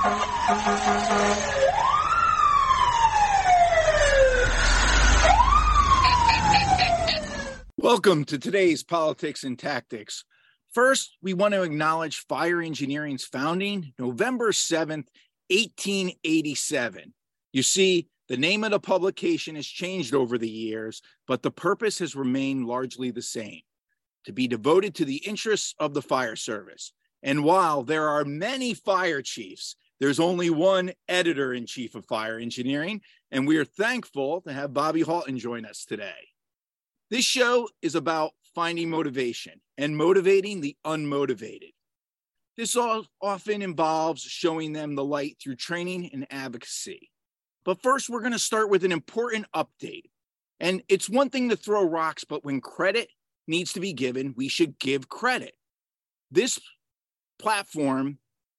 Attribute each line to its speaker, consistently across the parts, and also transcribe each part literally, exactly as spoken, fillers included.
Speaker 1: Welcome to today's Politics and Tactics. First, we want to acknowledge fire engineering's founding, November seventh, eighteen eighty-seven. You see, the name of the publication has changed over the years, but the purpose has remained largely the same, to be devoted to the interests of the fire service. And while there are many fire chiefs, there's only one editor-in-chief of fire engineering, and we are thankful to have Bobby Halton join us today. This show is about finding motivation and motivating the unmotivated. This all often involves showing them the light through training and advocacy. But first, we're going to start with an important update. And it's one thing to throw rocks, but when credit needs to be given, we should give credit. This platform,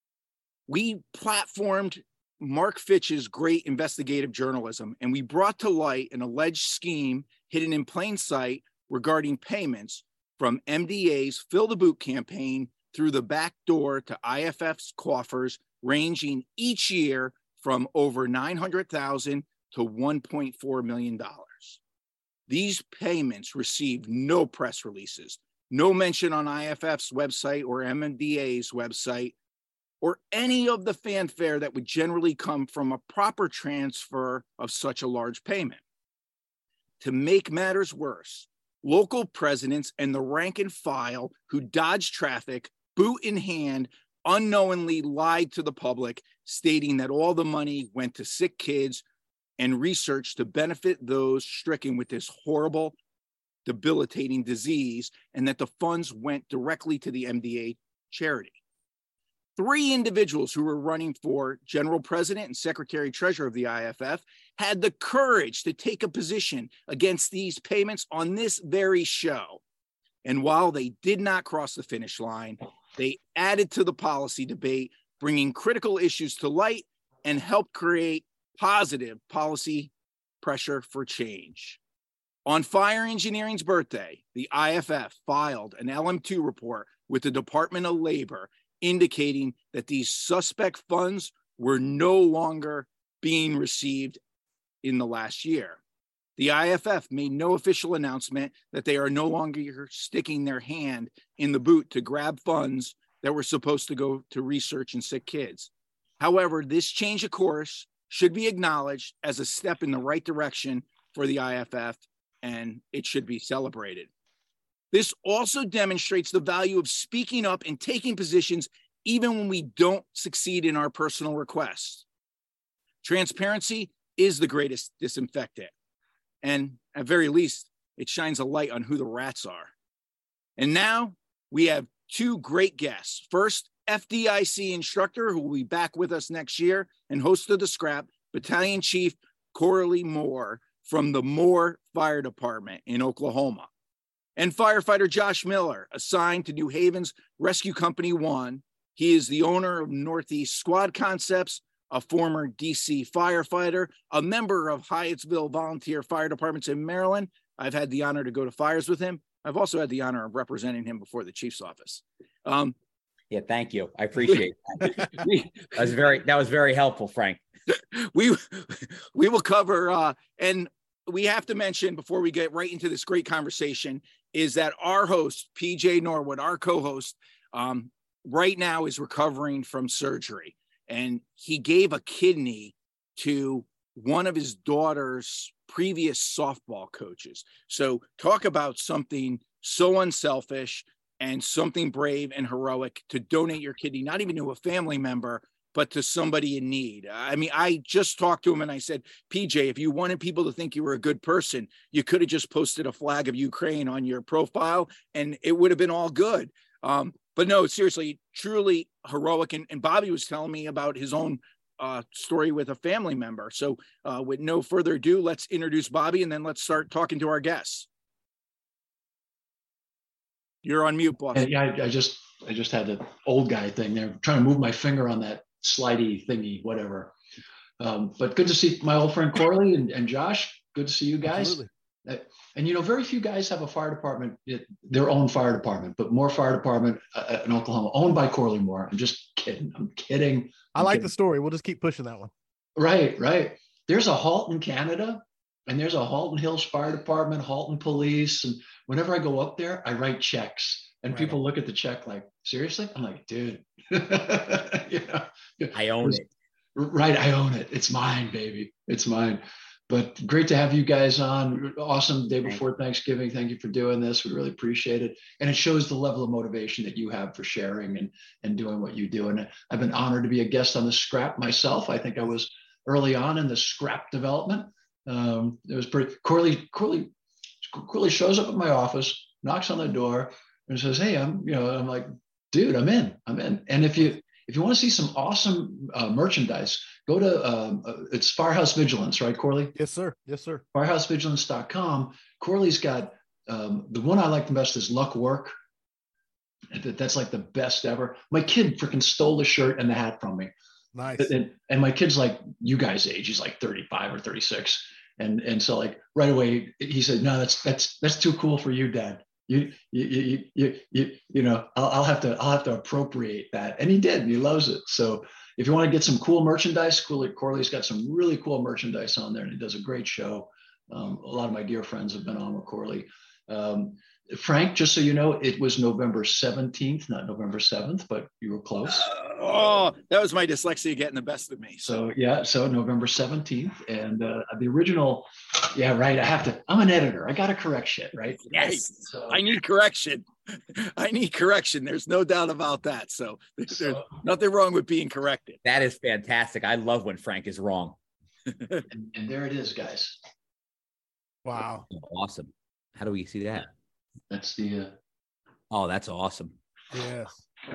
Speaker 1: we platformed Mark Fitch's great investigative journalism, and we brought to light an alleged scheme hidden in plain sight regarding payments from M D A's Fill the Boot campaign through the back door to I F F's coffers, ranging each year from over nine hundred thousand dollars to one point four million dollars. These payments received no press releases, no mention on I F F's website or M D A's website, or any of the fanfare that would generally come from a proper transfer of such a large payment. To make matters worse, local presidents and the rank and file who dodged traffic, boot in hand, unknowingly lied to the public, stating that all the money went to sick kids and research to benefit those stricken with this horrible, debilitating disease, and that the funds went directly to the M D A charity. Three individuals who were running for general president and secretary treasurer of the I F F had the courage to take a position against these payments on this very show. And while they did not cross the finish line, they added to the policy debate, bringing critical issues to light and helped create positive policy pressure for change. On fire engineering's birthday, the I F F filed an L M two report with the Department of Labor indicating that these suspect funds were no longer being received in the last year. The I F F made no official announcement that they are no longer sticking their hand in the boot to grab funds that were supposed to go to research in sick kids. However, this change of course should be acknowledged as a step in the right direction for the I F F, and it should be celebrated. This also demonstrates the value of speaking up and taking positions even when we don't succeed in our personal requests. Transparency is the greatest disinfectant, and at very least, it shines a light on who the rats are. And now we have two great guests. First, F D I C instructor who will be back with us next year and host of the Scrap, Battalion Chief Coralie Moore from the Moore Fire Department in Oklahoma. And firefighter Josh Miller, assigned to New Haven's Rescue Company One. He is the owner of Northeast Squad Concepts, a former D C firefighter, a member of Hyattsville Volunteer Fire Departments in Maryland. I've had the honor to go to fires with him. I've also had the honor of representing him before the chief's office. Um,
Speaker 2: yeah, thank you. I appreciate that. that was very that was very helpful, Frank.
Speaker 1: We we will cover uh, and we have to mention before we get right into this great conversation is that our host, P J Norwood, our co-host, um, right now is recovering from surgery. And he gave a kidney to one of his daughter's previous softball coaches. So talk about something so unselfish and something brave and heroic to donate your kidney, not even to a family member, but to somebody in need. I mean, I just talked to him and I said, P J, if you wanted people to think you were a good person, you could have just posted a flag of Ukraine on your profile and it would have been all good. Um, but no, seriously, truly heroic. And, and Bobby was telling me about his own uh, story with a family member. So uh, with no further ado, let's introduce Bobby and then let's start talking to our guests. You're on mute, boss.
Speaker 3: Yeah, I, I just I just had the old guy thing there, trying to move my finger on that slidey thingy, whatever. Um, but good to see my old friend Coralie and, and Josh. Good to see you guys.
Speaker 1: Absolutely.
Speaker 3: And, you know, very few guys have a fire department, their own fire department, but Moore Fire Department uh, in Oklahoma, owned by Corley Moore. I'm just kidding. I'm kidding. I'm
Speaker 4: I like
Speaker 3: kidding.
Speaker 4: the story. We'll just keep pushing that one.
Speaker 3: Right, right. There's a Halton, Canada, and there's a Halton Hills Fire Department, Halton Police. And whenever I go up there, I write checks. And right. people look at the check like, seriously? I'm like, dude. you know,
Speaker 2: I own it.
Speaker 3: Right, I own it. It's mine, baby. It's mine. But great to have you guys on. Awesome day before Thanksgiving. Thank you for doing this. We really appreciate it. And it shows the level of motivation that you have for sharing and, and doing what you do. And I've been honored to be a guest on the scrap myself. I think I was early on in the scrap development. Um, it was pretty, Corley, Corley, Corley shows up at my office, knocks on the door and says, hey, I'm, you know, I'm like, dude, I'm in, I'm in. And if you, if you want to see some awesome uh, merchandise, go to, um, uh, it's Firehouse Vigilance, right, Corley?
Speaker 4: Yes, sir. Yes, sir.
Speaker 3: firehouse vigilance dot com. Corley's got, um, the one I like the best is Luck Work. That's like the best ever. My kid freaking stole the shirt and the hat from me.
Speaker 4: Nice.
Speaker 3: And, and my kid's like you guys' age. He's like thirty-five or thirty-six. And, and so like right away, he said, no, that's, that's, that's too cool for you, Dad. You, you, you, you, you, you know, I'll, I'll have to, I'll have to appropriate that. And he did, and he loves it. So if you want to get some cool merchandise, Corley, Corley's got some really cool merchandise on there, and he does a great show. Um, a lot of my dear friends have been on with Corley. Um, Frank, just so you know, it was November seventeenth, not November seventh, but you were close.
Speaker 1: Uh, oh, that was my dyslexia getting the best of me.
Speaker 3: So yeah, so November seventeenth, and uh, the original, yeah, right. I have to, I'm an editor. I got to correct shit, right?
Speaker 1: Yes, so, I need correction. I need correction. There's no doubt about that. So there's so, nothing wrong with being corrected.
Speaker 2: That is fantastic. I love when Frank is wrong.
Speaker 3: and, and there it is, guys.
Speaker 4: Wow.
Speaker 2: Awesome. How do we see that?
Speaker 3: That's the. Uh,
Speaker 2: oh, that's awesome.
Speaker 4: Yes.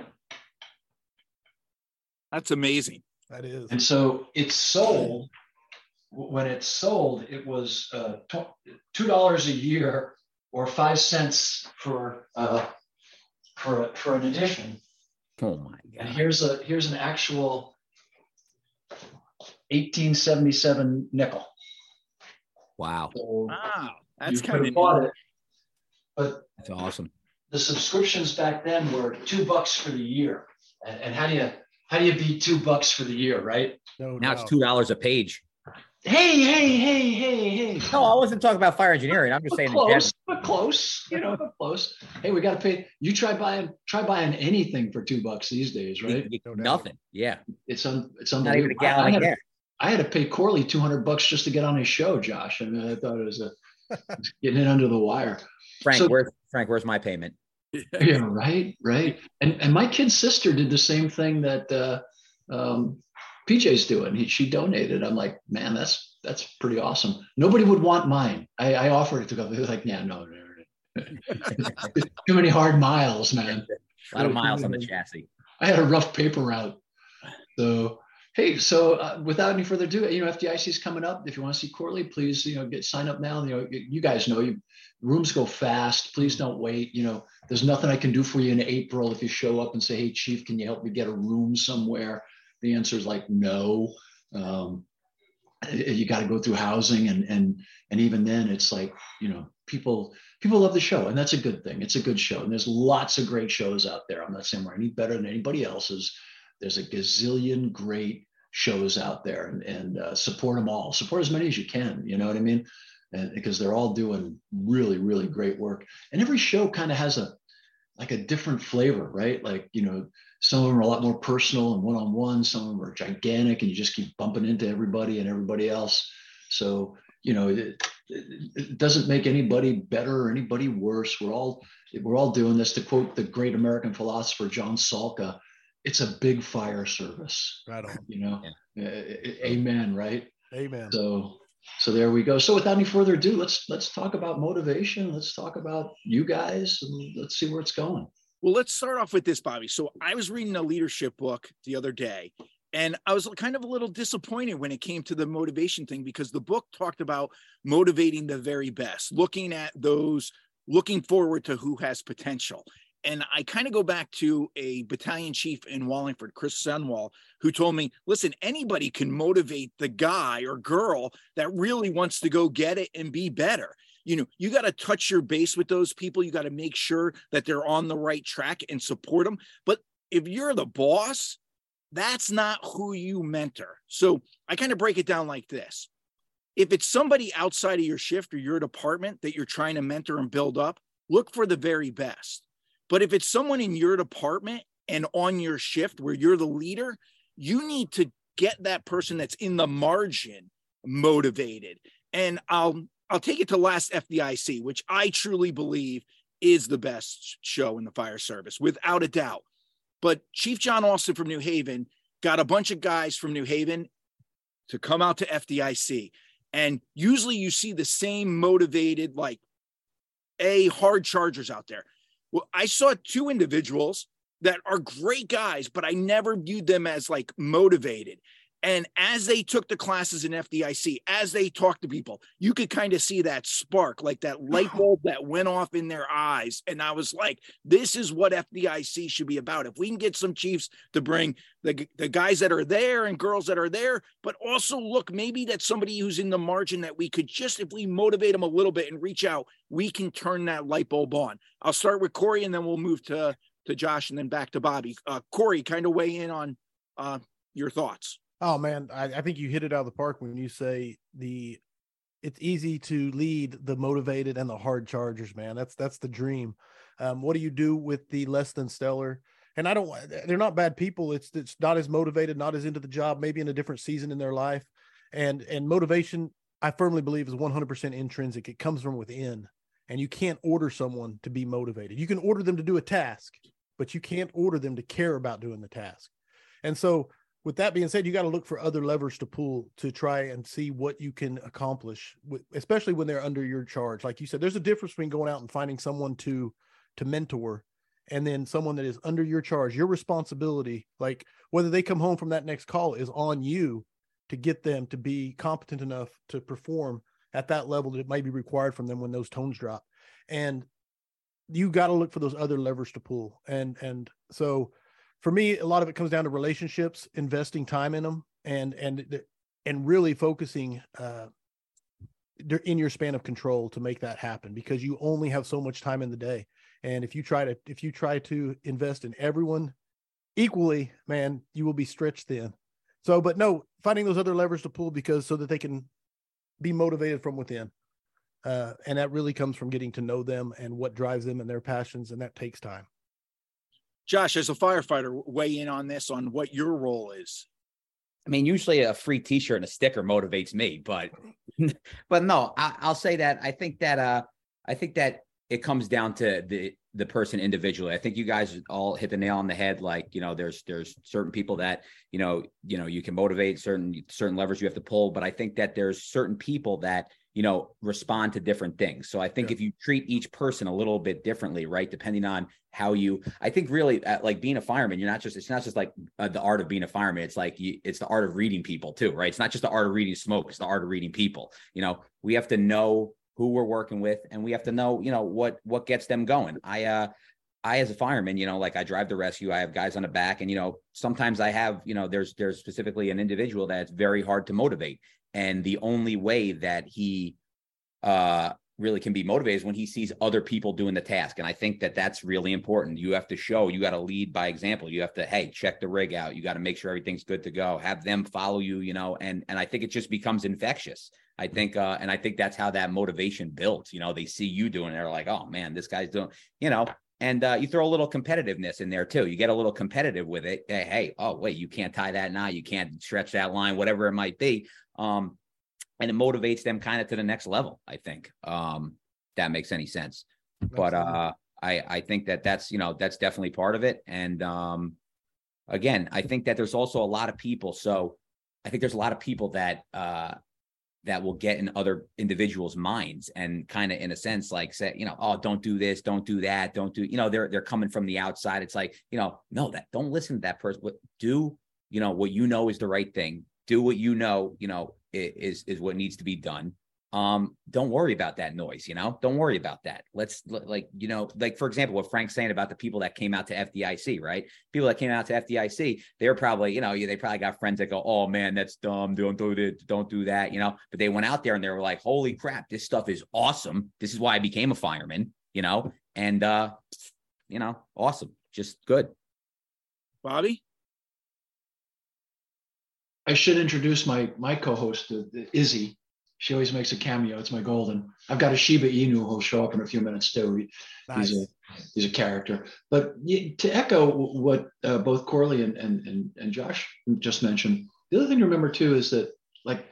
Speaker 1: That's amazing.
Speaker 4: That is.
Speaker 3: And so it's sold. When it's sold, it was uh, two dollars a year or five cents for uh, for for an edition.
Speaker 2: Oh my God!
Speaker 3: And here's a here's an actual eighteen seventy-seven nickel.
Speaker 2: Wow!
Speaker 3: So
Speaker 1: wow, that's kind of
Speaker 3: bought it. But
Speaker 2: that's awesome.
Speaker 3: The subscriptions back then were two bucks for the year, and, and how do you how do you beat two bucks for the year, right?
Speaker 4: No,
Speaker 2: now
Speaker 4: no.
Speaker 2: It's two dollars a page.
Speaker 3: Hey, hey, hey, hey, hey!
Speaker 2: No, I wasn't talking about fire engineering. I'm just
Speaker 3: but
Speaker 2: saying
Speaker 3: close, but close. You know, but close. Hey, we got to pay. You try buying try buying anything for two bucks these days, right?
Speaker 2: You, you, nothing. Yeah,
Speaker 3: it's un, it's
Speaker 2: not even a gallon.
Speaker 3: I, I,
Speaker 2: had,
Speaker 3: had, I had to pay Corley two hundred bucks just to get on his show, Josh. I mean, I thought it was a getting it under the wire.
Speaker 2: Frank,
Speaker 3: so,
Speaker 2: where's Frank? Where's my payment?
Speaker 3: Yeah, right, right. And and my kid's sister did the same thing that uh, um, P J's doing. He, she donated. I'm like, man, that's that's pretty awesome. Nobody would want mine. I, I offered it to go. They were like, yeah, no, no, no. Too many hard miles, man.
Speaker 2: A lot of miles on the chassis.
Speaker 3: I had a rough paper route. So hey, so uh, without any further ado, you know, F D I C is coming up. If you want to see Corley, please, you know, get sign up now. You know, you guys know you rooms go fast. Please don't wait. You know, there's nothing I can do for you in April if you show up and say, hey, Chief, can you help me get a room somewhere? The answer is like no. Um, you got to go through housing, and and and even then, it's like, you know, people people love the show, and that's a good thing. It's a good show, and there's lots of great shows out there. I'm not saying we're any better than anybody else's. There's a gazillion great shows out there, and, and uh, support them all. Support as many as you can. You know what I mean? And because they're all doing really, really great work. And every show kind of has a like a different flavor, right? Like, you know, some of them are a lot more personal and one-on-one. Some of them are gigantic, and you just keep bumping into everybody and everybody else. So, you know, it, it, it doesn't make anybody better or anybody worse. We're all we're all doing this. To quote the great American philosopher John Salka, it's a big fire service.
Speaker 4: Right on.
Speaker 3: You know, yeah. uh, amen. Right.
Speaker 4: Amen.
Speaker 3: So, so there we go. So without any further ado, let's let's talk about motivation. Let's talk about you guys, and let's see where it's going.
Speaker 1: Well, let's start off with this, Bobby. So I was reading a leadership book the other day, and I was kind of a little disappointed when it came to the motivation thing, because the book talked about motivating the very best, looking at those, looking forward to who has potential. And I kind of go back to a battalion chief in Wallingford, Chris Sunwall, who told me, listen, anybody can motivate the guy or girl that really wants to go get it and be better. you know, you got to touch your base with those people. You got to make sure that they're on the right track and support them. But if you're the boss, that's not who you mentor. So I kind of break it down like this. If it's somebody outside of your shift or your department that you're trying to mentor and build up, look for the very best. But if it's someone in your department and on your shift where you're the leader, you need to get that person that's in the margin motivated. And I'll I'll take it to Last F D I C, which I truly believe is the best show in the fire service, without a doubt. But Chief John Austin from New Haven got a bunch of guys from New Haven to come out to F D I C. And usually you see the same motivated, like, A, hard chargers out there. Well, I saw two individuals that are great guys, but I never viewed them as like motivated. And as they took the classes in F D I C, as they talked to people, you could kind of see that spark, like that light bulb that went off in their eyes. And I was like, this is what F D I C should be about. If we can get some chiefs to bring the, the guys that are there and girls that are there, but also look, maybe that's somebody who's in the margin that we could just, if we motivate them a little bit and reach out, we can turn that light bulb on. I'll start with Corey and then we'll move to, to Josh and then back to Bobby. Uh, Corey, kind of weigh in on uh, your thoughts.
Speaker 4: Oh man, I, I think you hit it out of the park when you say the it's easy to lead the motivated and the hard chargers, man. That's that's the dream. Um, what do you do with the less than stellar? And I don't, they're not bad people. It's it's not as motivated, not as into the job, maybe in a different season in their life. And and motivation, I firmly believe, is one hundred percent intrinsic. It comes from within. And you can't order someone to be motivated. You can order them to do a task, but you can't order them to care about doing the task. And so with that being said, you got to look for other levers to pull to try and see what you can accomplish, especially when they're under your charge. Like you said, there's a difference between going out and finding someone to, to mentor and then someone that is under your charge, your responsibility, like whether they come home from that next call is on you to get them to be competent enough to perform at that level that might be required from them when those tones drop. And you got to look for those other levers to pull. And, and so for me, a lot of it comes down to relationships, investing time in them, and and and really focusing uh, in your span of control to make that happen, because you only have so much time in the day. And if you try to if you try to invest in everyone equally, man, you will be stretched thin. So, but no, finding those other levers to pull because so that they can be motivated from within, uh, and that really comes from getting to know them and what drives them and their passions, and that takes time.
Speaker 1: Josh, as a firefighter, weigh in on this, on what your role is.
Speaker 2: I mean, usually a free t-shirt and a sticker motivates me, but, but no, I, I'll say that I think that, uh, I think that it comes down to the, the person individually. I think you guys all hit the nail on the head. Like, you know, there's, there's certain people that, you know, you know, you can motivate, certain, certain levers you have to pull, but I think that there's certain people that, you know, respond to different things. So I think yeah. if you treat each person a little bit differently, right, depending on how you, I think really uh, like being a fireman, you're not just, it's not just like uh, the art of being a fireman. It's like, you, it's the art of reading people too, right? It's not just the art of reading smoke. It's the art of reading people. You know, we have to know who we're working with, and we have to know, you know, what, what gets them going. I, uh, I, as a fireman, you know, like I drive the rescue, I have guys on the back, and, you know, sometimes I have, you know, there's, there's specifically an individual that's very hard to motivate. And the only way that he uh, really can be motivated is when he sees other people doing the task. And I think that that's really important. You have to show, you got to lead by example. You have to, hey, check the rig out. You got to make sure everything's good to go. Have them follow you, you know, and, and I think it just becomes infectious. I think, uh, and I think that's how that motivation builds. You know, they see you doing it. They're like, oh man, this guy's doing, you know, and uh, you throw a little competitiveness in there too. You get a little competitive with it. Hey, hey, oh wait, you can't tie that knot. You can't stretch that line, whatever it might be. Um, and it motivates them kind of to the next level. I think um, that makes any sense. But uh, I, I think that that's, you know, that's definitely part of it. And um, again, I think that there's also a lot of people. So I think there's a lot of people that uh, that will get in other individuals' minds and kind of, in a sense, like say, you know, oh, don't do this, don't do that, don't do, you know, they're they're coming from the outside. It's like, you know, no, that don't listen to that person. What do, you know, what you know is the right thing. Do what you know, you know, is is what needs to be done. um, don't worry about that noise, you know, don't worry about that. Let's like, you know, like, for example, what Frank's saying about the people that came out to F D I C, right? People that came out to F D I C, they're probably, you know, they probably got friends that go, oh man, that's dumb. Don't do it. Don't do that. You know, but they went out there and they were like, holy crap, this stuff is awesome. This is why I became a fireman, you know, and, uh, you know, awesome. Just good.
Speaker 1: Bobby?
Speaker 3: I should introduce my my co-host, uh, Izzy. She always makes a cameo. It's my golden. I've got a Shiba Inu who'll show up in a few minutes too. He, nice. He's a he's a character. But to echo what uh, both Corley and, and and and Josh just mentioned, the other thing to remember too is that, like,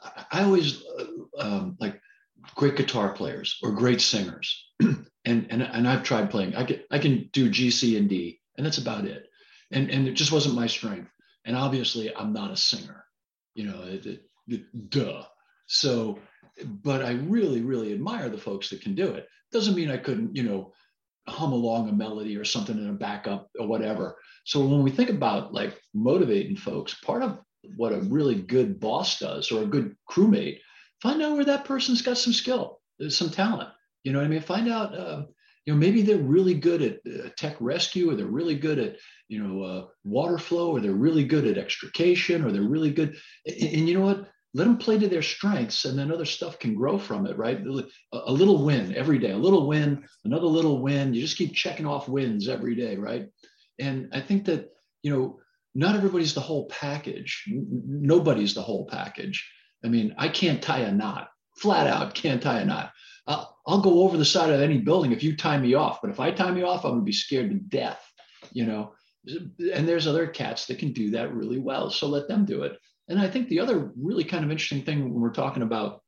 Speaker 3: I always uh, um, like great guitar players or great singers, and and and I've tried playing. I can I can do G, C, and D, and that's about it. And and it just wasn't my strength. And obviously, I'm not a singer. You know, it, it, it, duh. So, but I really, really admire the folks that can do it. Doesn't mean I couldn't, you know, hum along a melody or something in a backup or whatever. So when we think about like motivating folks, part of what a really good boss does or a good crewmate, find out where that person's got some skill, some talent. You know what I mean? Find out, uh, you know, maybe they're really good at uh, tech rescue, or they're really good at, you know, uh, water flow, or they're really good at extrication, or they're really good. And, and you know what? Let them play to their strengths, and then other stuff can grow from it, right? A, a little win every day, a little win, another little win. You just keep checking off wins every day, right? And I think that, you know, not everybody's the whole package. Nobody's the whole package. I mean, I can't tie a knot, flat out can't tie a knot. I'll, I'll go over the side of any building if you tie me off, but if I tie me off, I'm gonna be scared to death, you know? And there's other cats that can do that really well, so let them do it. And I think the other really kind of interesting thing when we're talking about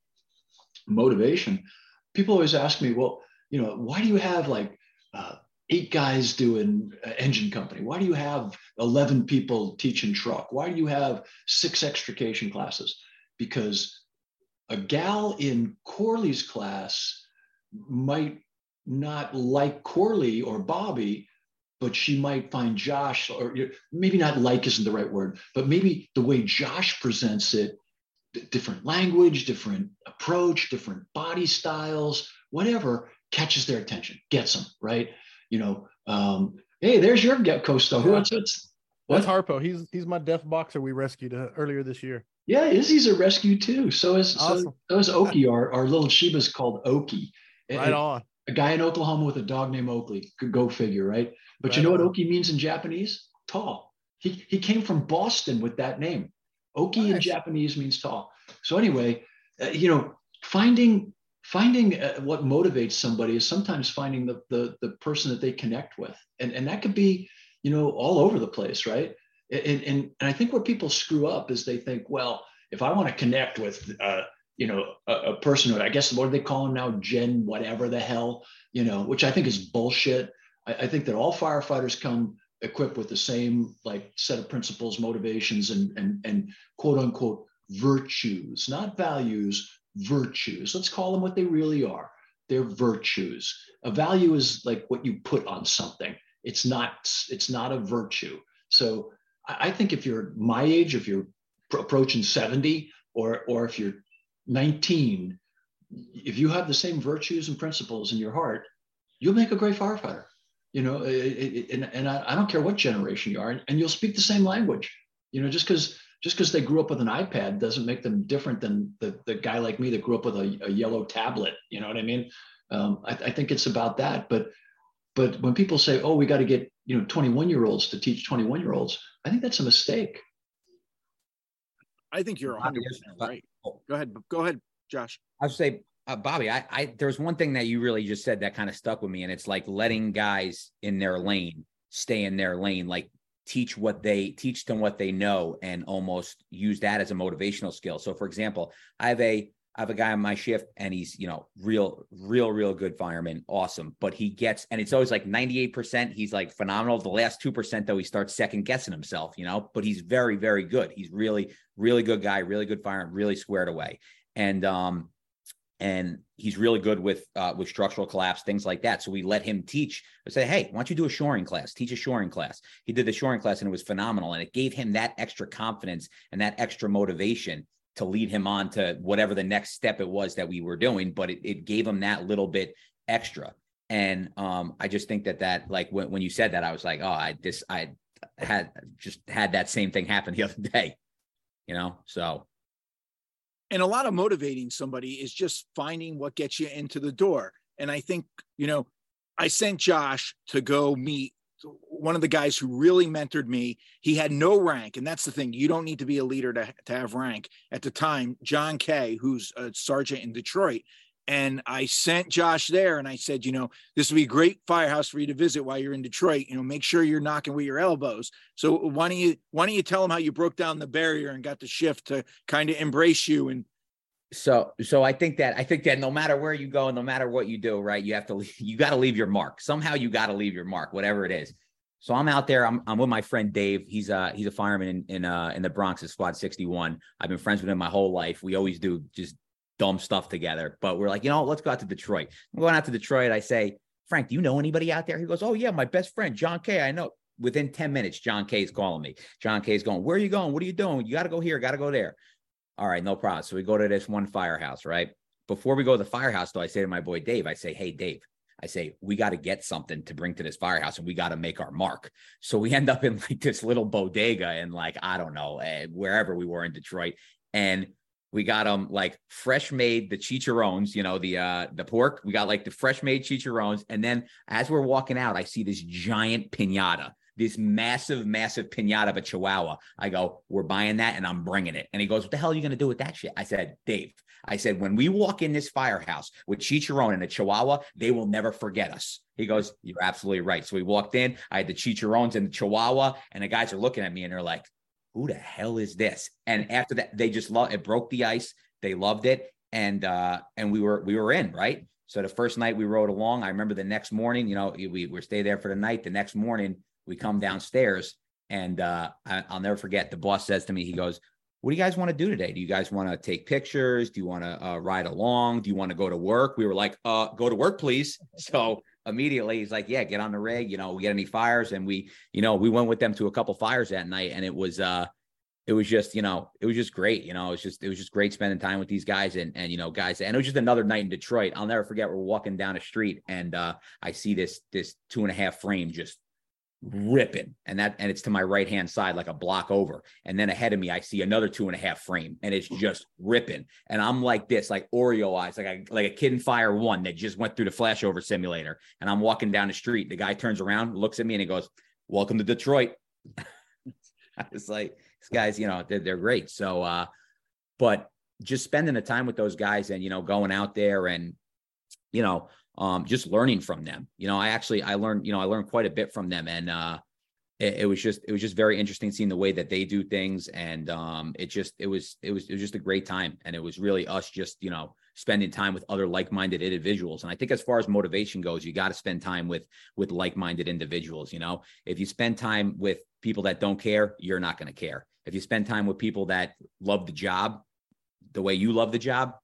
Speaker 3: motivation, people always ask me, well, you know, why do you have like uh, eight guys doing uh, engine company? Why do you have eleven people teaching truck? Why do you have six extrication classes? Because a gal in Corley's class might not like Corley or Bobby, but she might find Josh, or maybe not like isn't the right word, but maybe the way Josh presents it, different language, different approach, different body styles, whatever, catches their attention, gets them, right? You know, um, hey, there's your co-star. Who else?
Speaker 4: That's Harpo. He's he's my deaf boxer we rescued uh, earlier this year.
Speaker 3: Yeah, Izzy's a rescue too. So is
Speaker 4: awesome.
Speaker 3: so, so is Oki. Our, our little Shiba's called Oki.
Speaker 4: Right
Speaker 3: a,
Speaker 4: on.
Speaker 3: A guy in Oklahoma with a dog named Oakley. Could go figure, right? But right you know on. What Oki means in Japanese? Tall. He he came from Boston with that name. Oki nice. In Japanese means tall. So anyway, uh, you know, finding finding uh, what motivates somebody is sometimes finding the, the the person that they connect with, and and that could be, you know, all over the place, right? And, and, and I think where people screw up is they think, well, if I want to connect with, uh, you know, a, a person who, I guess, what do they call him now? Gen whatever the hell, you know, which I think is bullshit. I, I think that all firefighters come equipped with the same like set of principles, motivations, and, and, and quote unquote virtues, not values, virtues. Let's call them what they really are. They're virtues. A value is like what you put on something. It's not, it's not a virtue. So I think if you're my age, if you're approaching seventy, or or if you're nineteen, if you have the same virtues and principles in your heart, you'll make a great firefighter. You know, it, it, and, and I, I don't care what generation you are, and, and you'll speak the same language. You know, just because just because they grew up with an iPad doesn't make them different than the, the guy like me that grew up with a, a yellow tablet. You know what I mean? Um, I, I think it's about that. But but when people say, oh, we got to get, you know, twenty-one year olds to teach twenty-one year olds, I think that's a mistake.
Speaker 1: I think you're one hundred percent right. Go ahead. Go ahead, Josh.
Speaker 2: I would say, uh, Bobby, I, I, there's one thing that you really just said that kind of stuck with me. And it's like letting guys in their lane, stay in their lane, like teach what they teach them what they know, and almost use that as a motivational skill. So for example, I have a, I have a guy on my shift, and he's, you know, real, real, real good fireman. Awesome. But he gets, and it's always like ninety-eight percent. He's like phenomenal. The last two percent though, he starts second guessing himself, you know, but he's very, very good. He's really, really good guy, really good fireman, really squared away. And, um, and he's really good with, uh, with structural collapse, things like that. So we let him teach. I say, hey, why don't you do a shoring class? Teach a shoring class. He did the shoring class, and it was phenomenal. And it gave him that extra confidence and that extra motivation to lead him on to whatever the next step it was that we were doing, but it, it gave him that little bit extra. And um, I just think that that, like, when, when you said that, I was like, oh, I this, I had just had that same thing happen the other day, you know? So.
Speaker 1: And a lot of motivating somebody is just finding what gets you into the door. And I think, you know, I sent Josh to go meet one of the guys who really mentored me. He had no rank. And that's the thing. You don't need to be a leader to, to have rank. At the time, John Kay, who's a sergeant in Detroit. And I sent Josh there and I said, you know, this would be a great firehouse for you to visit while you're in Detroit. You know, make sure you're knocking with your elbows. So why don't you, why don't you tell them how you broke down the barrier and got the shift to kind of embrace you? And
Speaker 2: So, so I think that, I think that no matter where you go, no matter what you do, right, you have to, you got to leave your mark. Somehow you got to leave your mark, whatever it is. So I'm out there. I'm, I'm with my friend Dave. He's a, he's a fireman in, in, uh, in the Bronx at Squad sixty-one. I've been friends with him my whole life. We always do just dumb stuff together, but we're like, you know, let's go out to Detroit. I'm going out to Detroit. I say, Frank, do you know anybody out there? He goes, oh yeah, my best friend, John Kay. I know. Within ten minutes, John Kay is calling me. John Kay is going, where are you going? What are you doing? You got to go here. Got to go there. All right, no problem. So we go to this one firehouse, right? Before we go to the firehouse, though, I say to my boy Dave, I say, hey, Dave, I say, we got to get something to bring to this firehouse and we got to make our mark. So we end up in like this little bodega in like, I don't know, uh, wherever we were in Detroit. And we got them um, like fresh made, the chicharrones, you know, the uh, the pork. We got like the fresh made chicharrones. And then as we're walking out, I see this giant piñata. This massive, massive piñata of a Chihuahua. I go, we're buying that and I'm bringing it. And he goes, what the hell are you going to do with that shit? I said, Dave, I said, when we walk in this firehouse with chicharron and a Chihuahua, they will never forget us. He goes, you're absolutely right. So we walked in, I had the chicharrones and the Chihuahua, and the guys are looking at me and they're like, who the hell is this? And after that, they just love it, broke the ice. They loved it. And, uh, and we were, we were in, right? So the first night we rode along, I remember the next morning, you know, we were stay there for the night. The next morning, we come downstairs and uh, I, I'll never forget. The boss says to me, he goes, what do you guys want to do today? Do you guys want to take pictures? Do you want to uh, ride along? Do you want to go to work? We were like, uh, go to work, please. So immediately he's like, yeah, get on the rig. You know, we get any fires. And we, you know, we went with them to a couple fires that night. And it was, uh, it was just, you know, it was just great. You know, it was just, it was just great spending time with these guys and, and, you know, guys, and it was just another night in Detroit. I'll never forget. We're walking down a street and uh, I see this, this two and a half frame just ripping, and that, and it's to my right hand side, like a block over. And then ahead of me, I see another two and a half frame and it's just ripping. And I'm like this, like Oreo eyes, like a, like a Kid in Fire one that just went through the flashover simulator. And I'm walking down the street. The guy turns around, looks at me and he goes, welcome to Detroit. I was like, these guys, you know, they're, they're great. So, uh, but just spending the time with those guys and, you know, going out there and, you know, um, just learning from them. You know, I actually, I learned, you know, I learned quite a bit from them. And uh, it, it was just, it was just very interesting seeing the way that they do things. And um, it just, it was, it was, it was just a great time. And it was really us just, you know, spending time with other like-minded individuals. And I think as far as motivation goes, you got to spend time with, with like-minded individuals. You know, if you spend time with people that don't care, you're not going to care. If you spend time with people that love the job the way you love the job,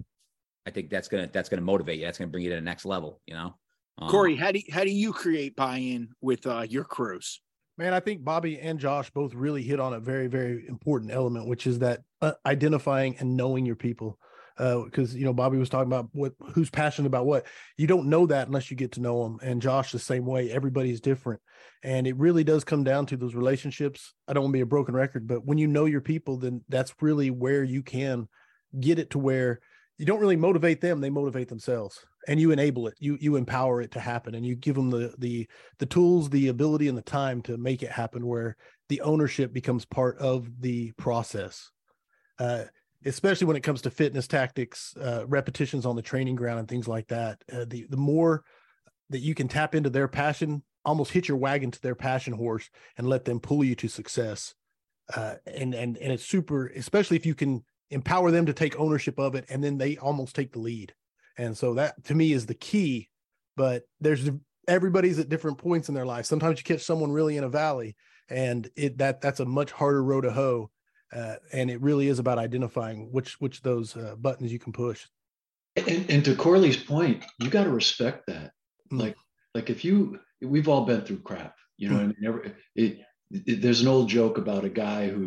Speaker 2: I think that's going to, that's going to motivate you. That's going to bring you to the next level, you know? Um,
Speaker 1: Corey, how do you, how do you create buy-in with uh, your crews?
Speaker 4: Man, I think Bobby and Josh both really hit on a very, very important element, which is that uh, identifying and knowing your people. Because, uh, you know, Bobby was talking about what, who's passionate about what. You don't know that unless you get to know them. And Josh, the same way. Everybody's different. And it really does come down to those relationships. I don't want to be a broken record, but when you know your people, then that's really where you can get it to where you don't really motivate them, they motivate themselves, and you enable it. You you empower it to happen, and you give them the the the tools, the ability, and the time to make it happen, where the ownership becomes part of the process. Uh, especially when it comes to fitness tactics, uh, repetitions on the training ground and things like that. Uh, the the more that you can tap into their passion, almost hit your wagon to their passion horse and let them pull you to success. Uh, and and and it's super, especially if you can empower them to take ownership of it, and then they almost take the lead. And so that to me is the key. But there's everybody's at different points in their life. Sometimes you catch someone really in a valley, and it that that's a much harder row to hoe. Uh, and it really is about identifying which which those uh, buttons you can push.
Speaker 3: And, and to Corley's point, you got to respect that. Mm. Like like if you, we've all been through crap, you know. Mm. I mean, never, it, it, there's an old joke about a guy who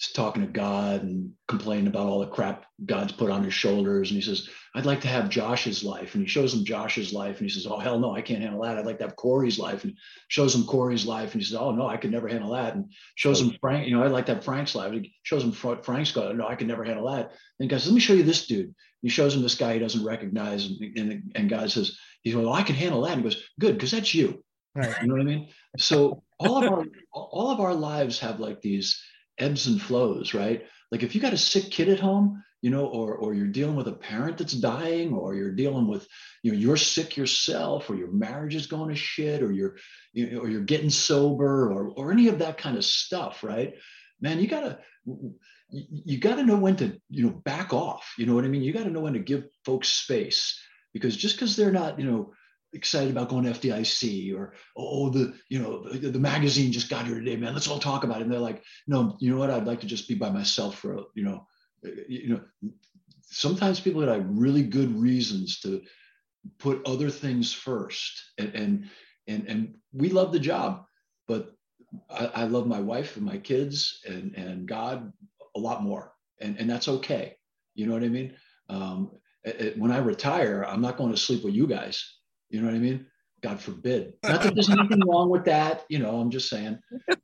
Speaker 3: talking to God and complaining about all the crap God's put on his shoulders. And he says, I'd like to have Josh's life. And he shows him Josh's life. And he says, oh, hell no, I can't handle that. I'd like to have Corey's life. And shows him Corey's life. And he says, oh, no, I could never handle that. And shows him Frank, you know, I'd like to have Frank's life. He shows him Frank's got, no, I could never handle that. And God says, let me show you this dude. He shows him this guy he doesn't recognize. And, and, and God says, he's going, well, I can handle that. And he goes, good, because that's you.
Speaker 4: Right.
Speaker 3: You know what I mean? So all of our all of our lives have like these ebbs and flows, right? Like if you got a sick kid at home, you know, or or you're dealing with a parent that's dying, or you're dealing with, you know, you're sick yourself, or your marriage is going to shit, or you're you, or you're getting sober, or or any of that kind of stuff, right? Man, you gotta you, you gotta know when to, you know, back off. You know what I mean? You got to know when to give folks space, because just because they're not, you know, excited about going to F D I C, or, oh, the, you know, the, the magazine just got here today, man, let's all talk about it. And they're like, no, you know what? I'd like to just be by myself for, a, you know, you know, sometimes people have really good reasons to put other things first. And, and, and, and we love the job, but I, I love my wife and my kids and, and God a lot more. And, and that's okay. You know what I mean? Um, it, when I retire, I'm not going to sleep with you guys. You know what I mean? God forbid. Not that there's anything wrong with that. You know, I'm just saying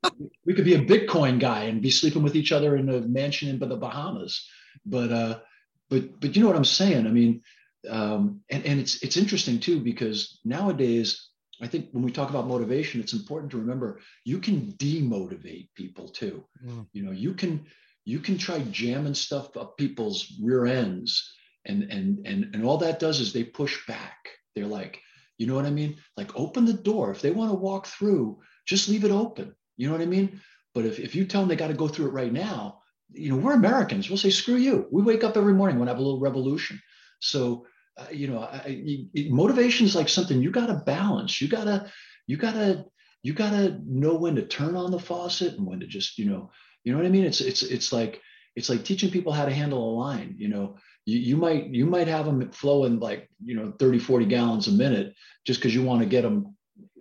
Speaker 3: we could be a Bitcoin guy and be sleeping with each other in a mansion in the Bahamas. But, uh, but, but you know what I'm saying? I mean, um, and, and it's, it's interesting too, because nowadays, I think when we talk about motivation, it's important to remember you can demotivate people too. Mm. You know, you can, you can try jamming stuff up people's rear ends, and, and, and, and all that does is they push back. They're like, you know what I mean? Like, open the door. If they want to walk through, just leave it open. You know what I mean? But if, if you tell them they got to go through it right now, you know, we're Americans. We'll say, screw you. We wake up every morning, want to have a little revolution. So, uh, you know, I, I, motivation is like something you got to balance. You got to, you got to, you got to know when to turn on the faucet and when to just, you know, you know what I mean? It's, it's, it's like, it's like teaching people how to handle a line. You know, you, you might, you might have them flowing like, you know, thirty, forty gallons a minute just because you want to get them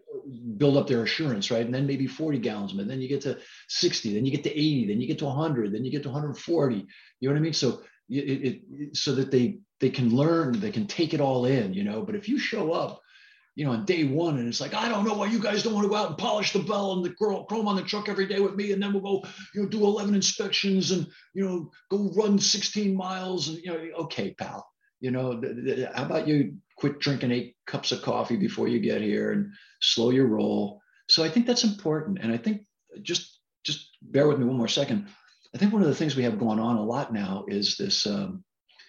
Speaker 3: build up their assurance, right? And then maybe forty gallons a minute, then you get to sixty, then you get to eighty, then you get to one hundred, then you get to one hundred forty. You know what I mean? So it, it, it so that they, they can learn, they can take it all in, you know. But if you show up, you know, on day one, and it's like, I don't know why you guys don't want to go out and polish the bell and the chrome on the truck every day with me, and then we'll go, you know, do eleven inspections and, you know, go run sixteen miles, and, you know, okay, pal, you know, how about you quit drinking eight cups of coffee before you get here and slow your roll. So I think that's important. And I think just, just bear with me one more second. I think one of the things we have going on a lot now is this, um,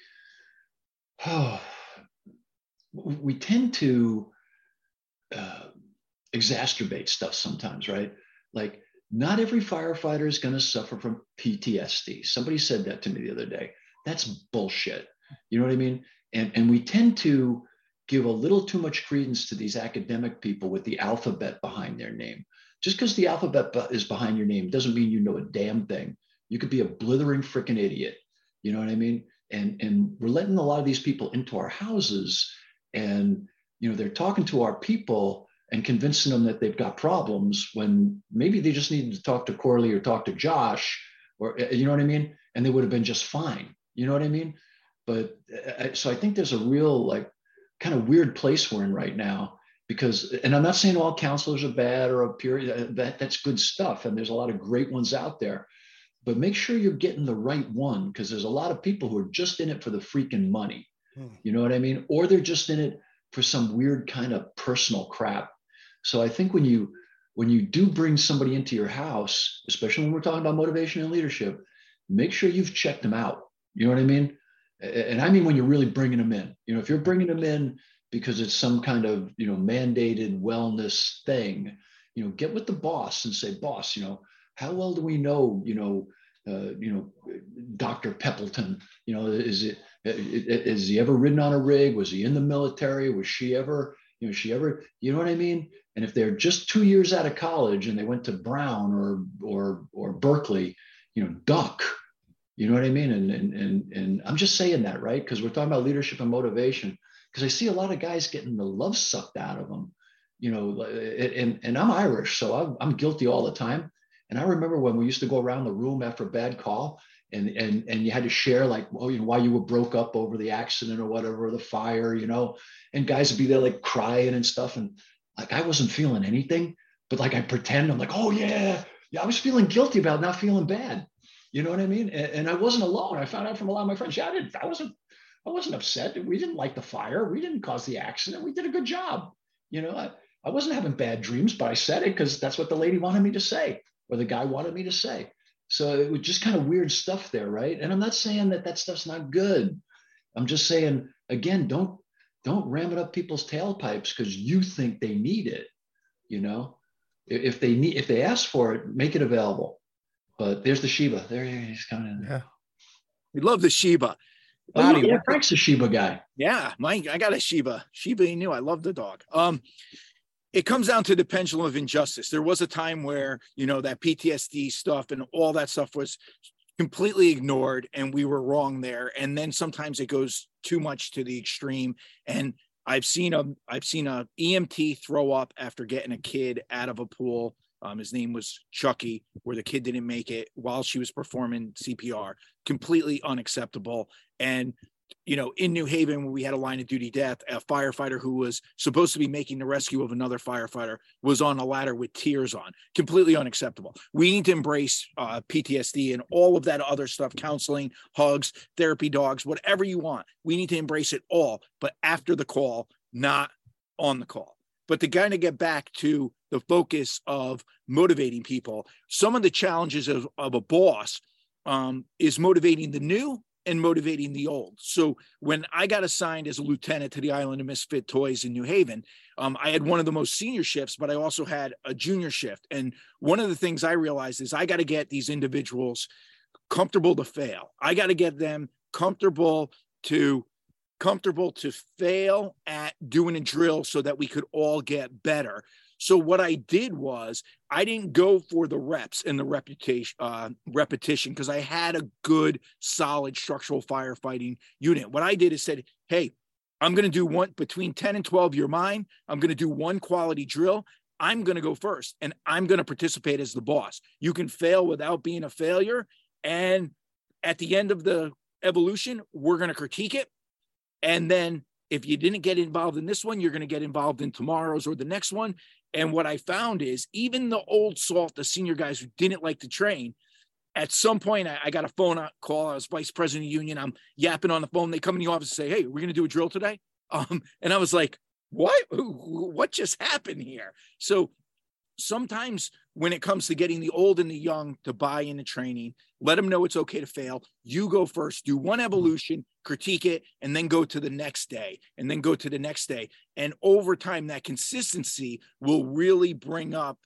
Speaker 3: oh, we tend to, Uh, exacerbate stuff sometimes, right? Like, not every firefighter is going to suffer from P T S D. Somebody said that to me the other day. That's bullshit. You know what I mean? And, and we tend to give a little too much credence to these academic people with the alphabet behind their name. Just because the alphabet is behind your name doesn't mean you know a damn thing. You could be a blithering freaking idiot. You know what I mean? And, and we're letting a lot of these people into our houses, and you know, they're talking to our people and convincing them that they've got problems when maybe they just needed to talk to Corley or talk to Josh, or, you know what I mean? And they would have been just fine. You know what I mean? But so I think there's a real, like, kind of weird place we're in right now, because, and I'm not saying all counselors are bad or a period, that that's good stuff. And there's a lot of great ones out there, but make sure you're getting the right one, because there's a lot of people who are just in it for the freaking money. Hmm. You know what I mean? Or they're just in it for some weird kind of personal crap. So I think when you when you do bring somebody into your house, especially when we're talking about motivation and leadership, make sure you've checked them out. You know what I mean? And I mean when you're really bringing them in. You know, if you're bringing them in because it's some kind of, you know, mandated wellness thing, you know, get with the boss and say, boss, you know, how well do we know, you know, uh, you know, Doctor Peppleton, you know, is it, is he ever ridden on a rig? Was he in the military? Was she ever, you know, she ever, you know what I mean? And if they're just two years out of college and they went to Brown or, or, or Berkeley, you know, duck, you know what I mean? And, and, and, and I'm just saying that, right? Because we're talking about leadership and motivation, because I see a lot of guys getting the love sucked out of them, you know, and, and I'm Irish, so I'm, I'm guilty all the time. And I remember when we used to go around the room after a bad call, and and and you had to share like, oh, you know, why you were broke up over the accident or whatever, or the fire, you know, and guys would be there like crying and stuff. And like, I wasn't feeling anything, but like I pretend I'm like, oh yeah, yeah, I was feeling guilty about not feeling bad. You know what I mean? And, and I wasn't alone. I found out from a lot of my friends, yeah, I didn't, I wasn't, I wasn't upset. We didn't light the fire. We didn't cause the accident. We did a good job. You know, I, I wasn't having bad dreams, but I said it because that's what the lady wanted me to say, or the guy wanted me to say. So it was just kind of weird stuff there, right? And I'm not saying that that stuff's not good. I'm just saying, again, don't don't ram it up people's tailpipes because you think they need it. You know, if they need, if they ask for it, make it available. But there's the Shiba. There he's coming in.
Speaker 4: Yeah,
Speaker 1: We love the Shiba.
Speaker 3: Oh,
Speaker 2: Bobby,
Speaker 3: yeah,
Speaker 2: what-
Speaker 3: Frank's a Shiba guy.
Speaker 1: Yeah, my I got a Shiba. Shiba Inu. I love the dog. Um, it comes down to the pendulum of injustice. There was a time where, you know, that P T S D stuff and all that stuff was completely ignored, and we were wrong there. And then sometimes it goes too much to the extreme. And I've seen a I've seen a E M T throw up after getting a kid out of a pool. Um, his name was Chucky, where the kid didn't make it while she was performing C P R. Completely unacceptable. And you know, in New Haven, when we had a line of duty death, a firefighter who was supposed to be making the rescue of another firefighter was on a ladder with tears on. Completely unacceptable. We need to embrace uh, P T S D and all of that other stuff, counseling, hugs, therapy dogs, whatever you want. We need to embrace it all, but after the call, not on the call. But to kind of get back to the focus of motivating people, some of the challenges of, of a boss um, is motivating the new and motivating the old. So when I got assigned as a lieutenant to the Island of Misfit Toys in New Haven, um, I had one of the most senior shifts, but I also had a junior shift. And one of the things I realized is I got to get these individuals comfortable to fail. I got to get them comfortable to comfortable to fail at doing a drill so that we could all get better. So what I did was I didn't go for the reps and the reputation, uh, repetition because I had a good, solid structural firefighting unit. What I did is said, hey, I'm going to do one between ten and twelve year mine. I'm going to do one quality drill. I'm going to go first and I'm going to participate as the boss. You can fail without being a failure. And at the end of the evolution, we're going to critique it. And then if you didn't get involved in this one, you're going to get involved in tomorrow's or the next one. And what I found is even the old salt, the senior guys who didn't like to train, at some point, I, I got a phone call. I was vice president of the union. I'm yapping on the phone. They come in the office and say, hey, we're going to do a drill today. Um, and I was like, what? What just happened here? So sometimes when it comes to getting the old and the young to buy into training, let them know it's okay to fail. You go first, do one evolution, critique it, and then go to the next day, and then go to the next day. And over time, that consistency will really bring up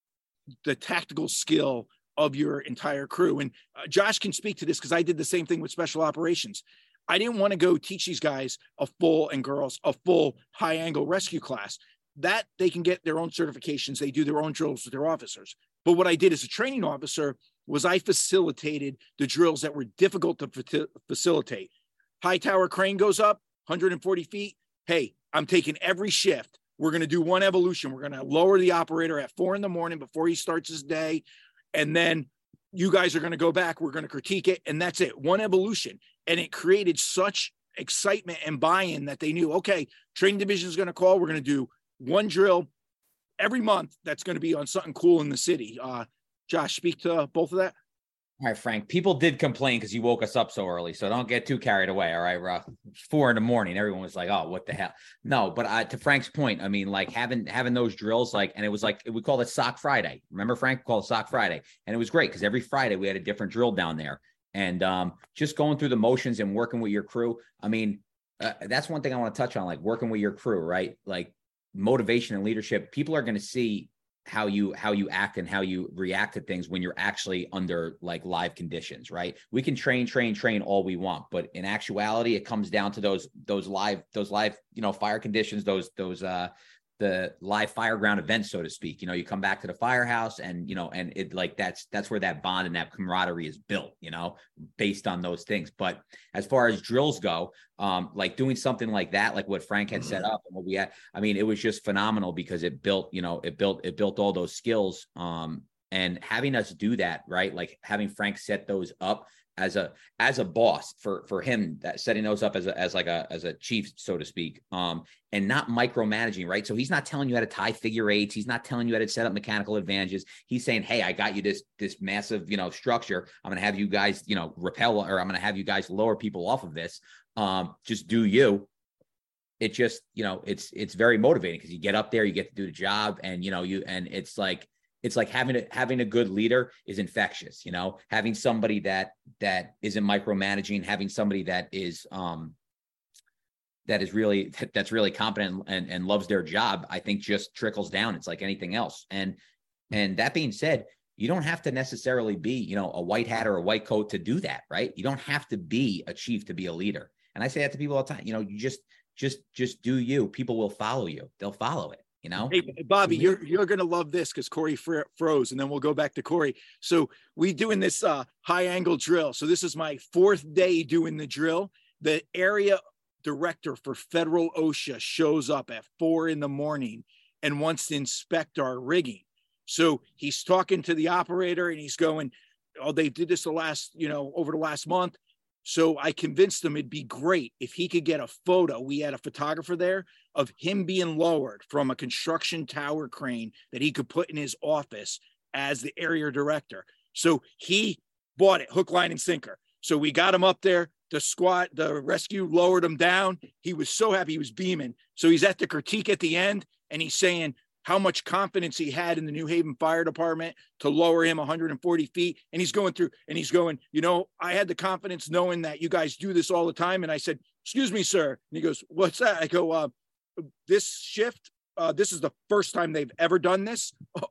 Speaker 1: the tactical skill of your entire crew. And uh, Josh can speak to this because I did the same thing with special operations. I didn't want to go teach these guys a full, and girls, a full high angle rescue class. That they can get their own certifications. They do their own drills with their officers. But what I did as a training officer was I facilitated the drills that were difficult to fa- facilitate. High tower crane goes up one hundred forty feet. Hey, I'm taking every shift. We're going to do one evolution. We're going to lower the operator at four in the morning before he starts his day. And then you guys are going to go back. We're going to critique it. And that's it. One evolution. And it created such excitement and buy-in that they knew, okay, training division is going to call. We're going to do one drill every month that's going to be on something cool in the city. Uh, Josh, speak to both of that.
Speaker 2: All right, Frank, people did complain because you woke us up so early. So don't get too carried away. All right, Rob. Four in the morning. Everyone was like, oh, what the hell? No, but uh, to Frank's point, I mean, like having having those drills, like, and it was like, we called it Sock Friday. Remember, Frank? We called it Sock Friday. And it was great because every Friday we had a different drill down there. And um, just going through the motions and working with your crew. I mean, uh, that's one thing I want to touch on, like working with your crew, right? Like motivation and leadership. People are going to see how you how you act and how you react to things when you're actually under like live conditions, right? We can train, train, train all we want, but in actuality, it comes down to those those live those live you know fire conditions, those those uh the live fireground events, so to speak. You know, you come back to the firehouse, and you know, and it like that's that's where that bond and that camaraderie is built. You know, based on those things. But as far as drills go, um, like doing something like that, like what Frank had set up and what we had, I mean, it was just phenomenal because it built, you know, it built it built all those skills um And having us do that, right? Like having Frank set those up as a as a boss for for him, that setting those up as a as like a as a chief, so to speak, um, and not micromanaging, right? So he's not telling you how to tie figure eights. He's not telling you how to set up mechanical advantages. He's saying, hey, I got you this this massive, you know, structure. I'm going to have you guys, you know, repel, or I'm going to have you guys lower people off of this. Um, just do you. It just, you know, it's it's very motivating because you get up there, you get to do the job, and you know you and it's like. It's like having a, having a good leader is infectious, you know, having somebody that, that isn't micromanaging, having somebody that is, um, that is really, that, that's really competent and, and loves their job, I think just trickles down. It's like anything else. And, and that being said, you don't have to necessarily be, you know, a white hat or a white coat to do that, right? You don't have to be a chief to be a leader. And I say that to people all the time, you know, you just, just, just do you. People will follow you. They'll follow it. You know,
Speaker 1: hey, Bobby, you're you're gonna love this because Corey fr- froze, and then we'll go back to Corey. So we doing this uh, high angle drill. So this is my fourth day doing the drill. The area director for Federal OSHA shows up at four in the morning and wants to inspect our rigging. So he's talking to the operator and he's going, "Oh, they did this the last, you know, over the last month." So I convinced him it'd be great if he could get a photo. We had a photographer there of him being lowered from a construction tower crane that he could put in his office as the area director. So he bought it hook, line, and sinker. So we got him up there. The squad, the rescue lowered him down. He was so happy, he was beaming. So he's at the critique at the end and he's saying how much confidence he had in the New Haven Fire Department to lower him one hundred forty feet. And he's going through and he's going, you know, I had the confidence knowing that you guys do this all the time. And I said, excuse me, sir. And he goes, what's that? I go, uh, this shift, uh, this is the first time they've ever done this.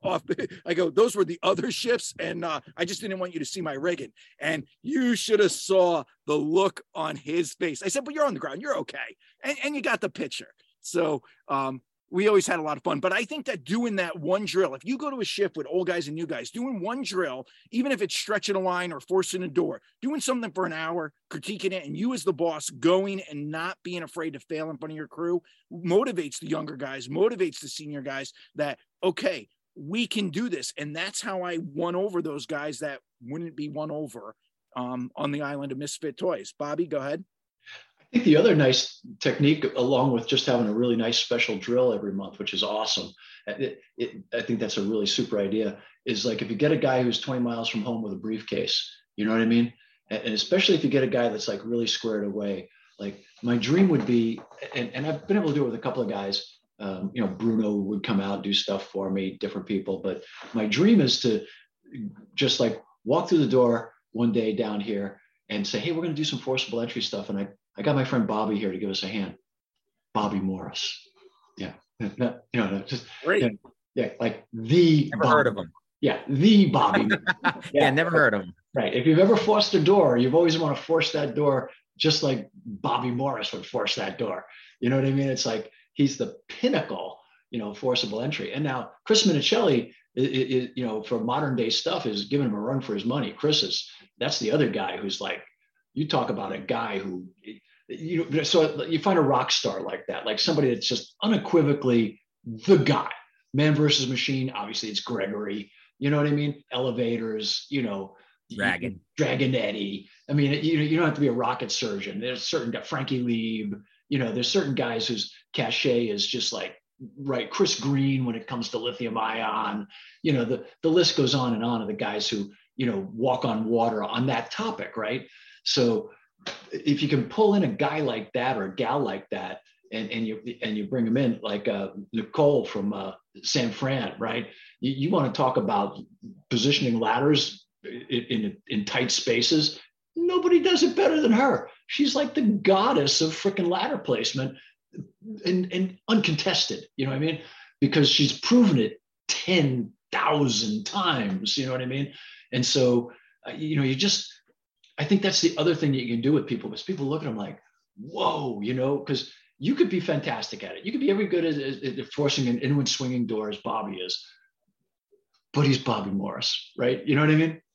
Speaker 1: I go, those were the other shifts. And uh, I just didn't want you to see my rigging. And you should have saw the look on his face. I said, but you're on the ground. You're okay. And, and you got the picture. So, um, we always had a lot of fun, but I think that doing that one drill, if you go to a shift with old guys and new guys, doing one drill, even if it's stretching a line or forcing a door, doing something for an hour, critiquing it, and you as the boss going and not being afraid to fail in front of your crew motivates the younger guys, motivates the senior guys that, okay, we can do this. And that's how I won over those guys that wouldn't be won over um, on the island of Misfit Toys. Bobby, go ahead.
Speaker 3: I think the other nice technique, along with just having a really nice special drill every month, which is awesome. It, it, I think that's a really super idea, is like if you get a guy who's twenty miles from home with a briefcase, you know what I mean? And, and especially if you get a guy that's like really squared away, like my dream would be, and, and I've been able to do it with a couple of guys, um, you know, Bruno would come out and do stuff for me, different people. But my dream is to just like walk through the door one day down here and say, hey, we're going to do some forcible entry stuff. And I, I got my friend Bobby here to give us a hand. Bobby Morris. Yeah. you know, just
Speaker 1: Great.
Speaker 3: Yeah, yeah, like the
Speaker 2: Never
Speaker 3: Bobby.
Speaker 2: heard of him.
Speaker 3: Yeah, the Bobby.
Speaker 2: yeah,
Speaker 3: yeah,
Speaker 2: never heard of him.
Speaker 3: Right. If you've ever forced a door, you've always want to force that door just like Bobby Morris would force that door. You know what I mean? It's like he's the pinnacle, you know, forcible entry. And now Chris Minicelli, it, it, you know, for modern day stuff is giving him a run for his money. Chris is, that's the other guy who's like, you talk about a guy who, you know, so you find a rock star like that, like somebody that's just unequivocally the guy. Man versus Machine, obviously it's Gregory, you know what I mean? Elevators, you know,
Speaker 2: Dragon.
Speaker 3: Dragonetti. I mean, you, you don't have to be a rocket surgeon. There's certain guys, Frankie Lieb, you know, there's certain guys whose cachet is just like, right, Chris Green when it comes to lithium ion, you know, the, the list goes on and on of the guys who, you know, walk on water on that topic, right? So if you can pull in a guy like that or a gal like that, and, and you and you bring them in like uh, Nicole from uh, San Fran, right? You, you want to talk about positioning ladders in, in in tight spaces. Nobody does it better than her. She's like the goddess of freaking ladder placement, and, and uncontested. You know what I mean? Because she's proven it ten thousand times. You know what I mean? And so, uh, you know, you just. I think that's the other thing that you can do with people, because people look at them like, whoa, you know, because you could be fantastic at it. You could be every good at, at, at forcing an inward swinging door as Bobby is, but he's Bobby Morris, right? You know what I mean?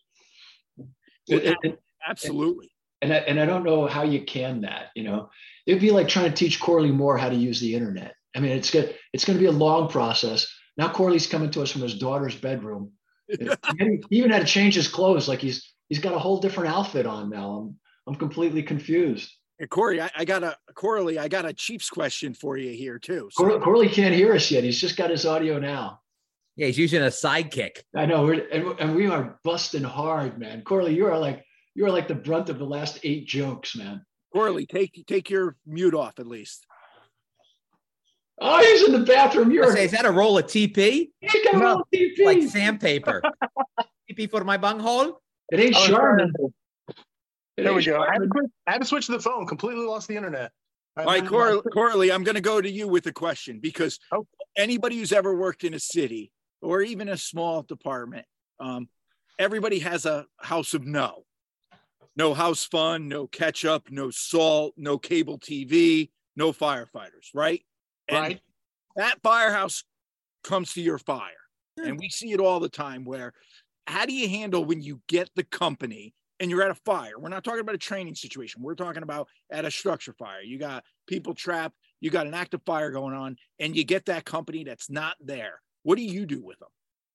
Speaker 1: Well,
Speaker 3: and, and,
Speaker 1: absolutely.
Speaker 3: And I, and I don't know how you can that, you know, it'd be like trying to teach Corley Moore how to use the internet. I mean, it's good. It's going to be a long process. Now Corley's coming to us from his daughter's bedroom. He even had to change his clothes. Like he's he's got a whole different outfit on now. I'm I'm completely confused.
Speaker 1: And Corey, I, I got a Corley, I got a Chiefs question for you here too.
Speaker 3: So. Cor- Corley can't hear us yet. He's just got his audio now.
Speaker 2: Yeah, he's using a sidekick.
Speaker 3: I know, we're, and, and we are busting hard, man. Corley, you are like you are like the brunt of the last eight jokes, man.
Speaker 1: Corley, take take your mute off at least.
Speaker 3: Oh, he's in the bathroom. You're
Speaker 2: say, is that a roll of T P?
Speaker 3: He's got a roll of T P.
Speaker 2: Like sandpaper. T P for my bunghole?
Speaker 3: It ain't Charmin.
Speaker 5: There we go. I had, to quit, I had to switch to the phone. Completely lost the internet.
Speaker 1: All right, Cor- Corley, I'm going to go to you with a question because oh. anybody who's ever worked in a city or even a small department, um, everybody has a house of no. No house fund, no ketchup, no salt, no cable T V, no firefighters, right? And
Speaker 5: right.
Speaker 1: That firehouse comes to your fire. And we see it all the time where how do you handle when you get the company and you're at a fire? We're not talking about a training situation. We're talking about at a structure fire. You got people trapped, you got an active fire going on, and you get that company that's not there. What do you do with them?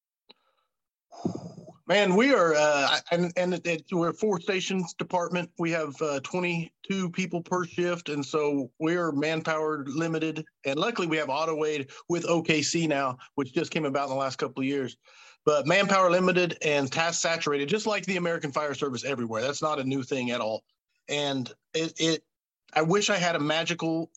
Speaker 5: Man, we are, uh, and, and it, it, we're a four stations department. We have uh, twenty-two people per shift. And so we're manpower limited. And luckily we have AutoAid with O K C now, which just came about in the last couple of years. But manpower limited and task saturated, just like the American Fire Service everywhere. That's not a new thing at all. And it, it I wish I had a magical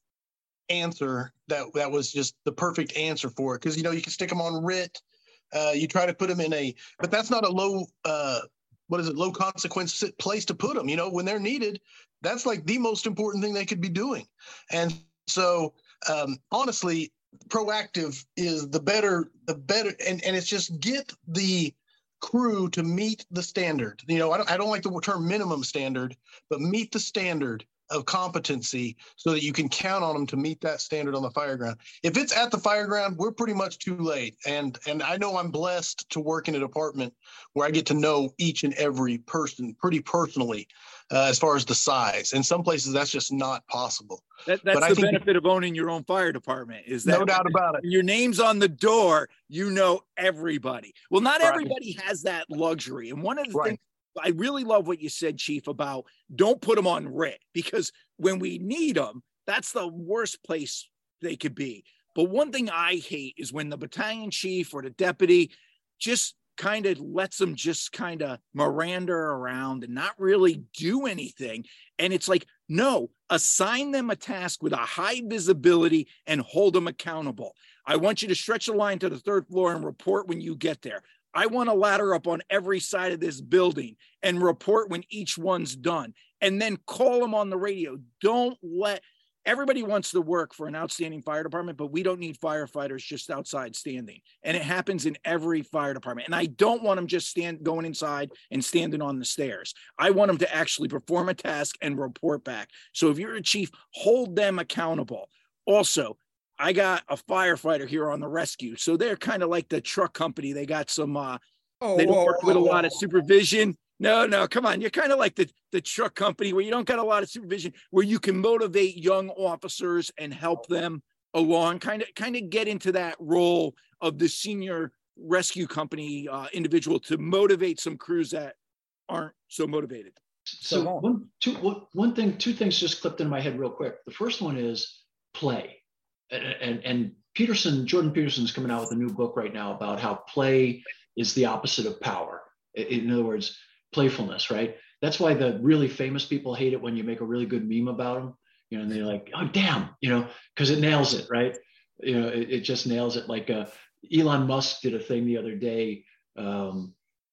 Speaker 5: answer that, that was just the perfect answer for it. Because, you know, you can stick them on R I T. Uh, you try to put them in a, but that's not a low, uh, what is it, low consequence place to put them. You know, when they're needed, that's like the most important thing they could be doing. And so, um, honestly, proactive is the better, the better, and, and it's just get the crew to meet the standard. You know, I don't, I don't like the term minimum standard, but meet the standard of competency so that you can count on them to meet that standard on the fire ground. If it's at the fire ground, we're pretty much too late. And and I know I'm blessed to work in a department where I get to know each and every person pretty personally uh, as far as the size. In some places, that's just not possible.
Speaker 1: That, that's but the benefit of owning your own fire department is that
Speaker 5: no doubt about it.
Speaker 1: Your name's on the door, you know everybody. Well, not right. everybody has that luxury. And one of the right. things I really love what you said, Chief, about don't put them on R I T because when we need them, that's the worst place they could be. But one thing I hate is when the battalion chief or the deputy just kind of lets them just kind of Miranda around and not really do anything. And it's like, no, assign them a task with a high visibility and hold them accountable. I want you to stretch the line to the third floor and report when you get there. I want a ladder up on every side of this building and report when each one's done and then call them on the radio. Don't let everybody wants to work for an outstanding fire department, but we don't need firefighters just outside standing. And it happens in every fire department. And I don't want them just stand going inside and standing on the stairs. I want them to actually perform a task and report back. So if you're a chief, hold them accountable. Also, I got a firefighter here on the rescue. So they're kind of like the truck company. They got some, uh, oh, they don't whoa, work with whoa, a lot whoa. of supervision. No, no, come on. You're kind of like the, the truck company where you don't got a lot of supervision, where you can motivate young officers and help them along, kind of, kind of get into that role of the senior rescue company uh, individual to motivate some crews that aren't so motivated.
Speaker 3: So, so one, two, one, one thing, two things just clipped into my head real quick. The first one is play. And, and, and Peterson, Jordan Peterson's coming out with a new book right now about how play is the opposite of power. In other words, playfulness, right? That's why the really famous people hate it when you make a really good meme about them, you know, and they're like, oh, damn, you know, because it nails it, right? You know, it, it just nails it. Like uh, Elon Musk did a thing the other day um,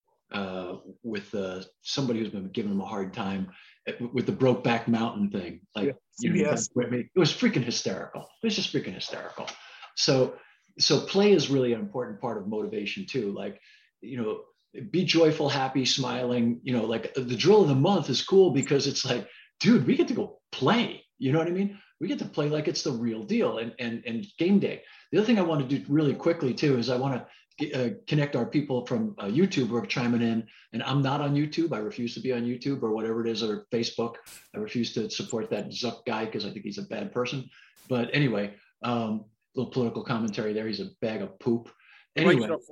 Speaker 3: uh, with uh, somebody who's been giving him a hard time with the Brokeback Mountain thing. Like, yeah. you know, yes. it was freaking hysterical. It was just freaking hysterical. So, so play is really an important part of motivation too. Like, you know, be joyful, happy, smiling, you know, like the drill of the month is cool because it's like, dude, we get to go play. You know what I mean? We get to play like it's the real deal and, and, and game day. The other thing I want to do really quickly too, is I want to uh, connect our people from uh, YouTube who are chiming in, and I'm not on YouTube. I refuse to be on YouTube or whatever it is, or Facebook. I refuse to support that Zuck guy because I think he's a bad person. But anyway, um, little political commentary there. He's a bag of poop. Anyway,
Speaker 1: right, for it.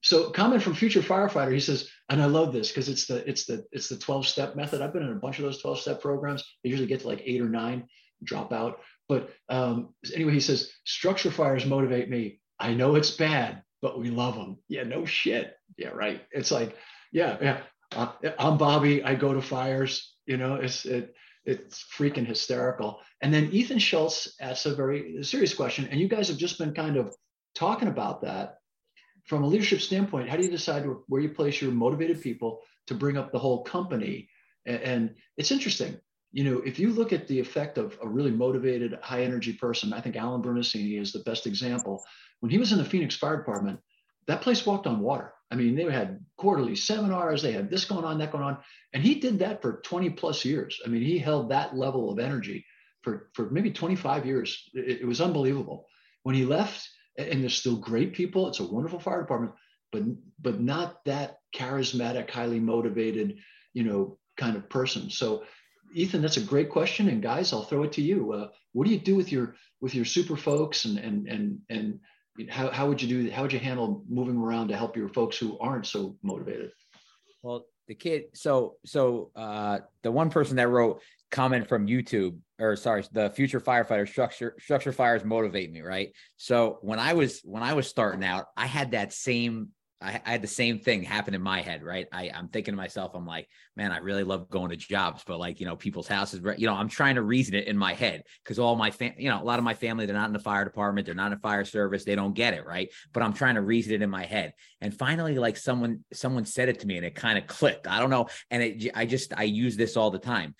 Speaker 3: So comment from future firefighter. He says, and I love this because it's the it's the it's the twelve step method. I've been in a bunch of those twelve step programs. They usually get to like eight or nine, drop out. But um, anyway, he says, structure fires motivate me. I know it's bad, but we love them. Yeah, no shit. Yeah, right. It's like, yeah, yeah. Uh, I'm Bobby. I go to fires. You know, it's it it's freaking hysterical. And then Ethan Schultz asks a very serious question, and you guys have just been kind of talking about that. From a leadership standpoint, how do you decide where you place your motivated people to bring up the whole company? And it's interesting, you know, if you look at the effect of a really motivated, high energy person, I think Alan Bernasini is the best example. When he was in the Phoenix Fire Department, that place walked on water. I mean, they had quarterly seminars, they had this going on, that going on. And he did that for twenty plus years. I mean, he held that level of energy for, for maybe twenty-five years. It, it was unbelievable. When he left, and there's still great people. It's a wonderful fire department, but but not that charismatic, highly motivated, you know, kind of person. So, Ethan, that's a great question. And guys, I'll throw it to you. Uh, what do you do with your with your super folks, and and and and how how would you do? How would you handle moving around to help your folks who aren't so motivated?
Speaker 2: Well, the kid. So so uh, the one person that wrote comment from YouTube, or sorry, the future firefighter structure structure fires motivate me, right? So when I was when I was starting out, I had that same I, I had the same thing happen in my head, right? I, I'm thinking to myself, I'm like, man, I really love going to jobs, but like, you know, people's houses, you know, I'm trying to reason it in my head because all my fam, you know, a lot of my family, they're not in the fire department, they're not in the fire service, they don't get it, right? But I'm trying to reason it in my head. And finally, like someone someone said it to me, and it kind of clicked. I don't know, and it, I just I use this all the time.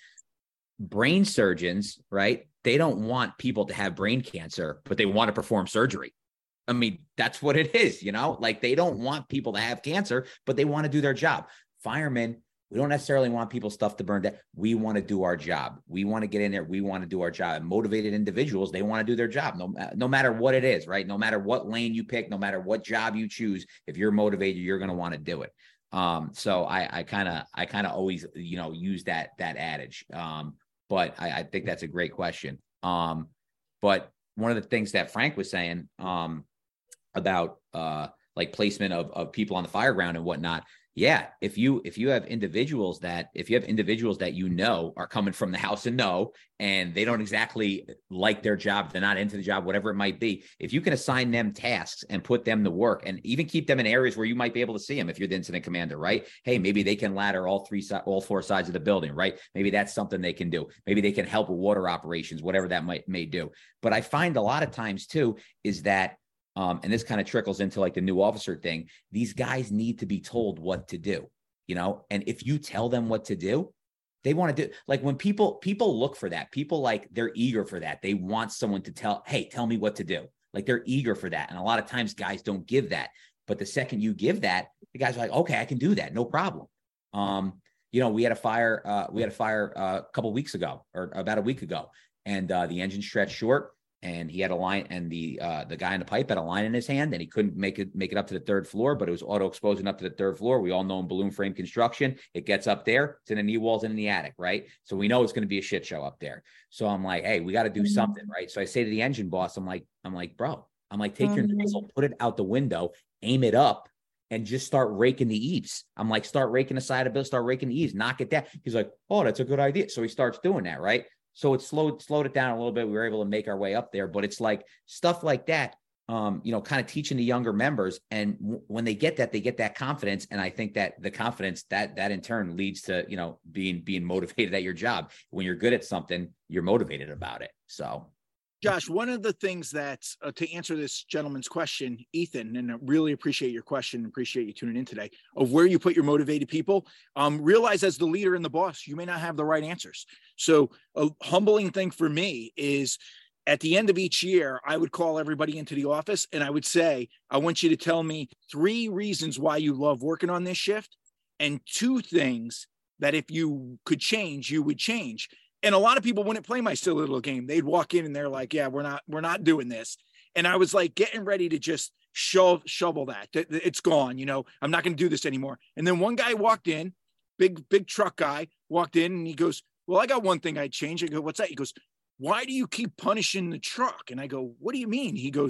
Speaker 2: Brain surgeons, right? They don't want people to have brain cancer, but they want to perform surgery. I mean, that's what it is, you know, like they don't want people to have cancer, but they want to do their job. Firemen, we don't necessarily want people's stuff to burn down. We want to do our job. We want to get in there. We want to do our job. And motivated individuals, they want to do their job, no, no matter what it is, right? No matter what lane you pick, no matter what job you choose, if you're motivated, you're going to want to do it. Um, so I, I kind of, I kind of always, you know, use that, that adage. Um, But I, I think that's a great question. Um, but one of the things that Frank was saying um, about uh, like placement of, of people on the fire ground and whatnot. Yeah, if you if you have individuals that if you have individuals that you know are coming from the house and know, and they don't exactly like their job, they're not into the job, whatever it might be. If you can assign them tasks and put them to work, and even keep them in areas where you might be able to see them, if you're the incident commander, right? Hey, maybe they can ladder all three, all four sides of the building, right? Maybe that's something they can do. Maybe they can help with water operations, whatever that might may do. But I find a lot of times too is that. Um, and this kind of trickles into like the new officer thing. These guys need to be told what to do, you know, and if you tell them what to do, they want to do, like when people, people look for that, people like they're eager for that. They want someone to tell, hey, tell me what to do. Like they're eager for that. And a lot of times guys don't give that, but the second you give that, the guys are like, okay, I can do that. No problem. Um, you know, we had a fire, uh, we had a fire uh, a couple of weeks ago or about a week ago, and uh, the engine stretched short. And he had a line, and the uh, the guy in the pipe had a line in his hand, and he couldn't make it make it up to the third floor, but it was auto exposing up to the third floor. We all know in balloon frame construction, it gets up there, it's in the knee walls and in the attic, right? So we know it's going to be a shit show up there. So I'm like, hey, we got to do mm-hmm. something, right? So I say to the engine boss, I'm like, I'm like, bro, I'm like, take mm-hmm. your nozzle, put it out the window, aim it up, and just start raking the eaves. I'm like, start raking the side of the bill, start raking the eaves, knock it down. He's like, oh, that's a good idea. So he starts doing that, right? So it slowed slowed it down a little bit. We were able to make our way up there, but it's like stuff like that, um, you know, kind of teaching the younger members. And w- when they get that, they get that confidence. And I think that the confidence that that in turn leads to, you know, being being motivated at your job. When you're good at something, you're motivated about it. So.
Speaker 1: Josh, one of the things that, uh, to answer this gentleman's question, Ethan, and I really appreciate your question, appreciate you tuning in today, of where you put your motivated people, um, realize as the leader and the boss, you may not have the right answers. So a humbling thing for me is at the end of each year, I would call everybody into the office and I would say, I want you to tell me three reasons why you love working on this shift and two things that if you could change, you would change. And a lot of people wouldn't play my silly little game. They'd walk in and they're like, yeah, we're not, we're not doing this. And I was like getting ready to just shove, shovel that. It's gone. You know, I'm not going to do this anymore. And then one guy walked in, big, big truck guy walked in and he goes, well, I got one thing I'd change. I go, what's that? He goes, why do you keep punishing the truck? And I go, what do you mean? He goes,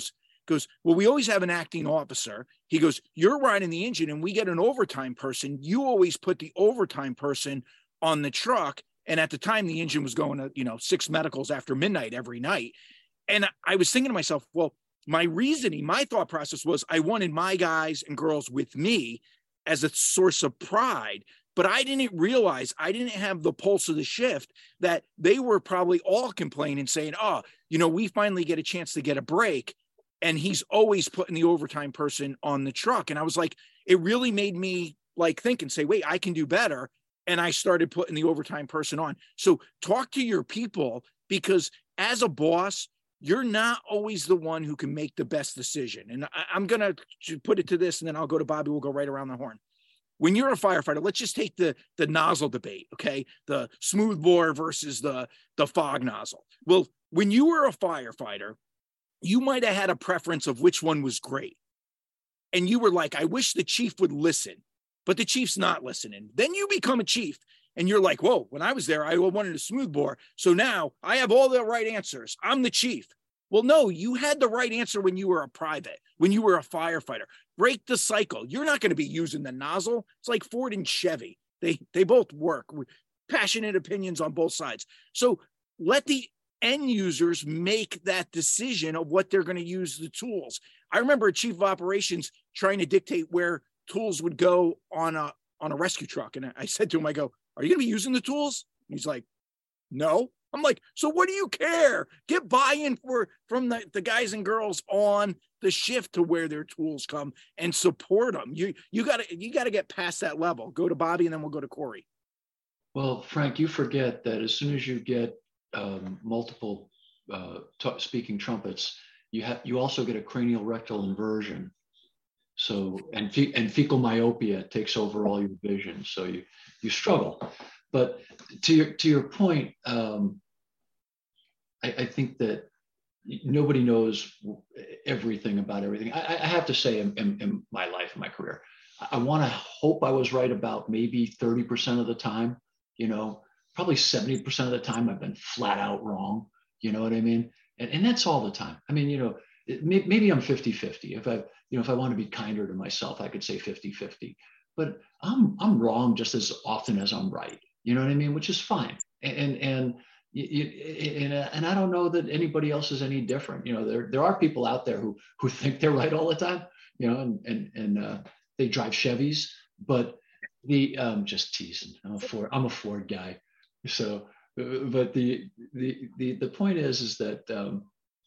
Speaker 1: goes, well, we always have an acting officer. He goes, you're riding the engine and we get an overtime person. You always put the overtime person on the truck. And at the time, the engine was going to, you know, six medicals after midnight every night. And I was thinking to myself, well, my reasoning, my thought process was I wanted my guys and girls with me as a source of pride. But I didn't realize, I didn't have the pulse of the shift, that they were probably all complaining, saying, oh, you know, we finally get a chance to get a break. And he's always putting the overtime person on the truck. And I was like, it really made me like think and say, wait, I can do better. And I started putting the overtime person on. So talk to your people, because as a boss, you're not always the one who can make the best decision. And I, I'm going to put it to this, and then I'll go to Bobby. We'll go right around the horn. When you're a firefighter, let's just take the, the nozzle debate, okay? The smooth bore versus the, the fog nozzle. Well, when you were a firefighter, you might have had a preference of which one was great. And you were like, I wish the chief would listen, but the chief's not listening. Then you become a chief and you're like, whoa, when I was there, I wanted a smooth bore. So now I have all the right answers. I'm the chief. Well, no, you had the right answer when you were a private, when you were a firefighter. Break the cycle. You're not going to be using the nozzle. It's like Ford and Chevy. They, they both work. Passionate opinions on both sides. So let the end users make that decision of what they're going to use the tools. I remember a chief of operations trying to dictate where tools would go on a, on a rescue truck. And I said to him, I go, are you going to be using the tools? And he's like, no. I'm like, so what do you care? Get buy-in for from the, the guys and girls on the shift to where their tools come, and support them. You you got to you got to get past that level. Go to Bobby, and then we'll go to Corey.
Speaker 3: Well, Frank, you forget that as soon as you get um, multiple uh, t- speaking trumpets, you have you also get a cranial rectal inversion. So and fe- and fecal myopia takes over all your vision. So you you struggle. But to your to your point, um, I, I think that nobody knows everything about everything. I, I have to say, in, in, in my life, in my career, I, I want to hope I was right about maybe thirty percent of the time. You know, probably seventy percent of the time I've been flat out wrong. You know what I mean? And and that's all the time. I mean, you know, it, may, maybe I'm fifty-fifty. If I, you know, if I want to be kinder to myself, I could say fifty-fifty. But I'm I'm wrong just as often as I'm right. You know what I mean? Which is fine. And and and, and, and I don't know that anybody else is any different. You know, there there are people out there who who think they're right all the time. You know, and and and uh, they drive Chevys. But the um, just teasing. I'm a Ford. I'm a Ford guy. So, but the the the the point is is that um,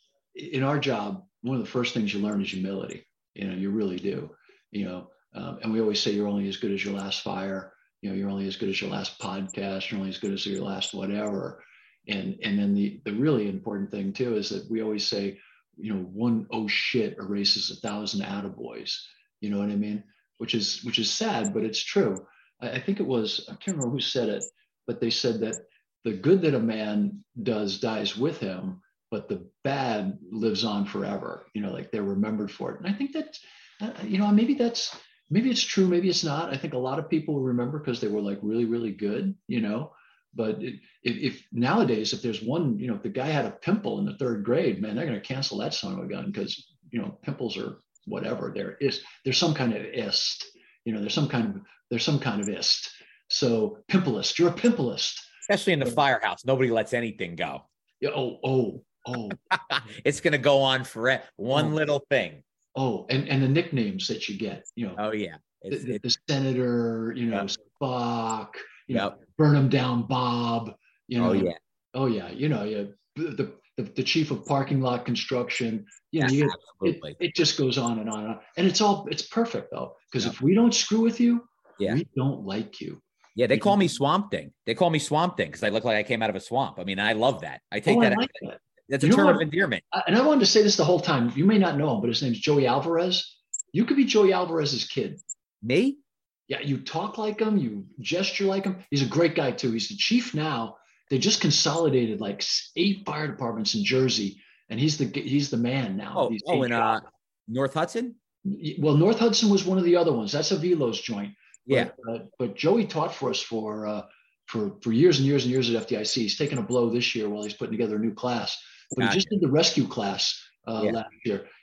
Speaker 3: in our job, one of the first things you learn is humility. You know, you really do. You know, um, and we always say you're only as good as your last fire. You know, you're only as good as your last podcast. You're only as good as your last whatever. And and then the the really important thing too is that we always say, you know, one oh shit erases a thousand attaboys. You know what I mean? Which is which is sad, but it's true. I, I think it was, I can't remember who said it, but they said that the good that a man does dies with him, but the bad lives on forever. You know, like they're remembered for it. And I think that, uh, you know, maybe that's. Maybe it's true, maybe it's not. I think a lot of people remember because they were like really, really good, you know. But it, if, if nowadays, if there's one, you know, if the guy had a pimple in the third grade, man, they're going to cancel that son of a gun because, you know, pimples are whatever. There is, there's some kind of ist, you know, there's some kind of, there's some kind of ist. So pimpleist, you're a pimpleist.
Speaker 2: Especially in the firehouse, nobody lets anything go.
Speaker 3: Yeah. Oh, oh, oh.
Speaker 2: It's going to go on forever. One
Speaker 3: oh.
Speaker 2: little thing.
Speaker 3: Oh, and, and the nicknames that you get, you know.
Speaker 2: Oh, yeah.
Speaker 3: The, the, the senator, you know,
Speaker 2: yep.
Speaker 3: Spock, you
Speaker 2: yep.
Speaker 3: know, burn him down, Bob, you know.
Speaker 2: Oh, yeah.
Speaker 3: Oh, yeah. You know, yeah, the, the, the chief of parking lot construction, you know,
Speaker 2: yes,
Speaker 3: you,
Speaker 2: absolutely.
Speaker 3: It, it just goes on and on and on. And it's all, it's perfect, though, because yep. if we don't screw with you, yeah. we don't like you.
Speaker 2: Yeah, they call me Swamp Thing. They call me Swamp Thing because I look like I came out of a swamp. I mean, I love that. I take
Speaker 3: oh,
Speaker 2: that.
Speaker 3: I like that.
Speaker 2: That's a
Speaker 3: you
Speaker 2: term of endearment.
Speaker 3: And I wanted to say this the whole time. You may not know him, but his name's Joey Alvarez. You could be Joey Alvarez's kid.
Speaker 2: Me?
Speaker 3: Yeah, you talk like him. You gesture like him. He's a great guy, too. He's the chief now. They just consolidated like eight fire departments in Jersey, and he's the he's the man now.
Speaker 2: Oh,
Speaker 3: he's
Speaker 2: oh in uh, North Hudson?
Speaker 3: Well, North Hudson was one of the other ones. That's a Velo's joint.
Speaker 2: Yeah.
Speaker 3: But, uh, but Joey taught for us for, uh, for, for years and years and years at F D I C. He's taken a blow this year while he's putting together a new class. But gotcha. He just did the rescue class uh, yeah. last year.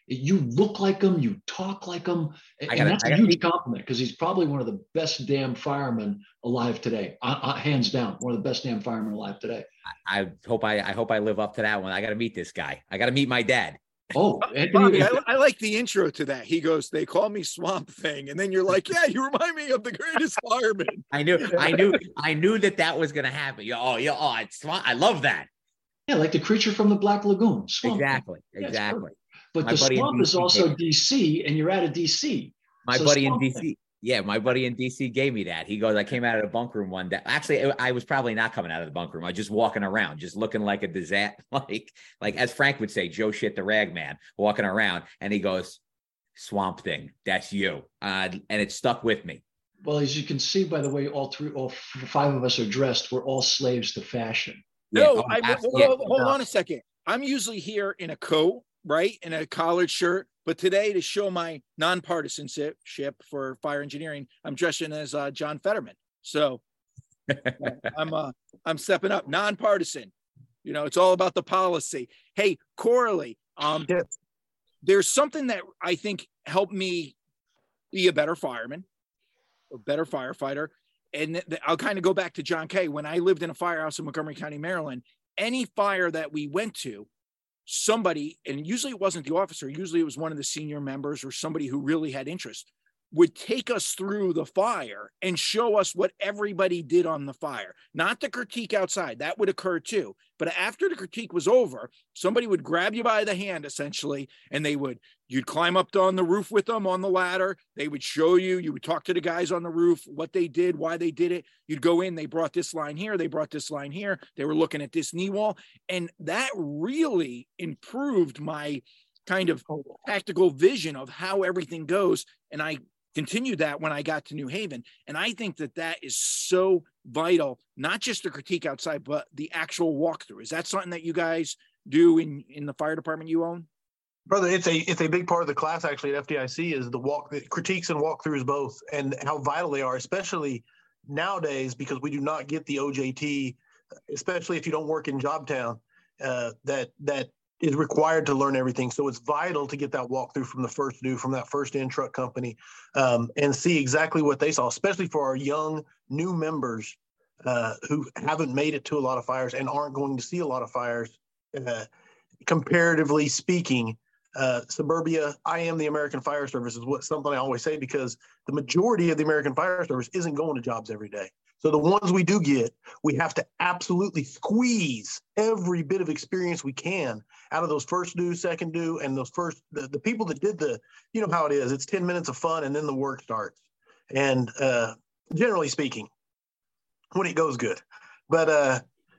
Speaker 3: You look like him, you talk like him. And
Speaker 2: gotta,
Speaker 3: that's a huge compliment because he's probably one of the best damn firemen alive today. Uh, uh, hands down, one of the best damn firemen alive today.
Speaker 2: I, I hope I, I hope I live up to that one. I got to meet this guy. I got to meet my dad.
Speaker 3: Oh,
Speaker 1: Anthony, Bobby, I, I like the intro to that. He goes, "They call me Swamp Thing," and then you're like, "Yeah, you remind me of the greatest fireman."
Speaker 2: I knew, I knew, I knew that that was going to happen. Oh, yeah, oh, it's Swamp. I love that.
Speaker 3: Yeah, like the creature from the Black Lagoon. Swamp
Speaker 2: exactly,
Speaker 3: Thing.
Speaker 2: exactly.
Speaker 3: But
Speaker 2: my
Speaker 3: the swamp is also D C, and you're out of D C.
Speaker 2: My so buddy in D C. Thing. Yeah, my buddy in D C gave me that. He goes, I came out of the bunk room one day. Actually, I was probably not coming out of the bunk room. I was just walking around, just looking like a disaster, like, like as Frank would say, Joe shit the rag man, walking around. And he goes, Swamp Thing, that's you. Uh, and it stuck with me.
Speaker 3: Well, as you can see, by the way, all three, all five of us are dressed. We're all slaves to fashion.
Speaker 1: No, yeah, I, well, hold on a second. I'm usually here in a coat, right, in a collared shirt. But today, to show my nonpartisanship for fire engineering, I'm dressing as uh, John Fetterman. So I'm uh, I'm stepping up, nonpartisan. You know, it's all about the policy. Hey, Coralie, um, yeah. there's something that I think helped me be a better fireman, a better firefighter. And th- th- I'll kind of go back to John Kay. When I lived in a firehouse in Montgomery County, Maryland, any fire that we went to, somebody, and usually it wasn't the officer, usually it was one of the senior members or somebody who really had interest, would take us through the fire and show us what everybody did on the fire. Not the critique outside, that would occur too. But after the critique was over, somebody would grab you by the hand essentially, and they would, you'd climb up on the roof with them on the ladder. They would show you, you would talk to the guys on the roof, what they did, why they did it. You'd go in, they brought this line here, they brought this line here. They were looking at this knee wall. And that really improved my kind of tactical vision of how everything goes. And I continued that when I got to New Haven. And I think that that is so vital, not just the critique outside, but the actual walkthrough. Is that something that you guys do in, in the fire department you own?
Speaker 5: Brother, it's a it's a big part of the class actually at F D I C is the walk the critiques and walkthroughs both, and how vital they are, especially nowadays, because we do not get the O J T, especially if you don't work in Jobtown, uh, that that is required to learn everything. So it's vital to get that walkthrough from the first due, from that first in truck company, um, and see exactly what they saw, especially for our young new members uh, who haven't made it to a lot of fires and aren't going to see a lot of fires. Uh, comparatively speaking, uh, suburbia, I am the American Fire Service is what something I always say, because the majority of the American Fire Service isn't going to jobs every day. So the ones we do get, we have to absolutely squeeze every bit of experience we can out of those first due, second due, and those first, the, the people that did the, you know how it is, it's ten minutes of fun and then the work starts. And uh, generally speaking, when it goes good. But uh,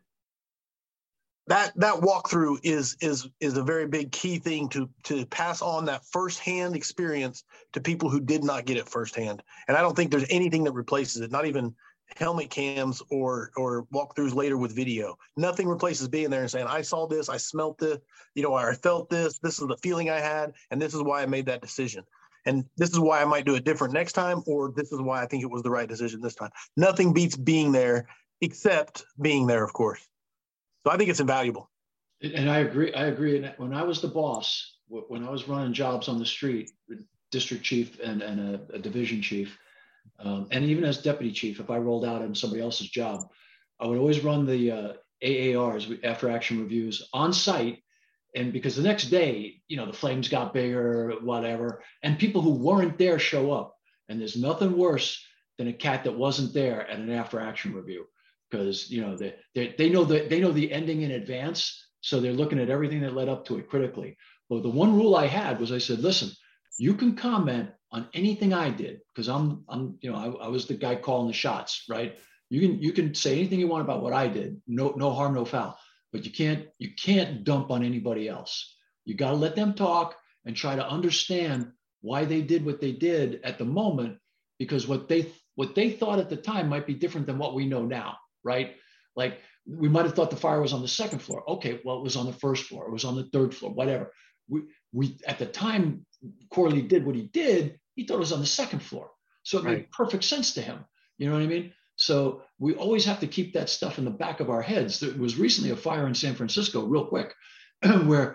Speaker 5: that that walkthrough is is is a very big key thing to to pass on that firsthand experience to people who did not get it firsthand. And I don't think there's anything that replaces it, not even helmet cams or or walkthroughs later with video. Nothing replaces being there and saying, I saw this, I smelt it, you know, I felt this, this is the feeling I had, and this is why I made that decision. And this is why I might do it different next time, or this is why I think it was the right decision this time. Nothing beats being there except being there, of course. So I think it's invaluable.
Speaker 3: And I agree. I agree. And when I was the boss, when I was running jobs on the street, district chief and, and a, a division chief, um, and even as deputy chief, if I rolled out on somebody else's job, I would always run the uh, A A Rs, after action reviews, on site. And because the next day, you know, the flames got bigger, whatever, and people who weren't there show up. And there's nothing worse than a cat that wasn't there at an after action review. Because, you know, they, they they know the they know the ending in advance, so they're looking at everything that led up to it critically. But the one rule I had was I said, listen, you can comment on anything I did, because I'm I'm you know I, I was the guy calling the shots, right? You can you can say anything you want about what I did, no no harm, no foul. But you can't you can't dump on anybody else. You got to let them talk and try to understand why they did what they did at the moment, because what they what they thought at the time might be different than what we know now. Right? Like we might have thought the fire was on the second floor. Okay, well, it was on the first floor. It was on the third floor, whatever. We, we at the time Coralie did what he did, he thought it was on the second floor. So it right. made perfect sense to him. You know what I mean? So we always have to keep that stuff in the back of our heads. There was recently a fire in San Francisco, real quick, where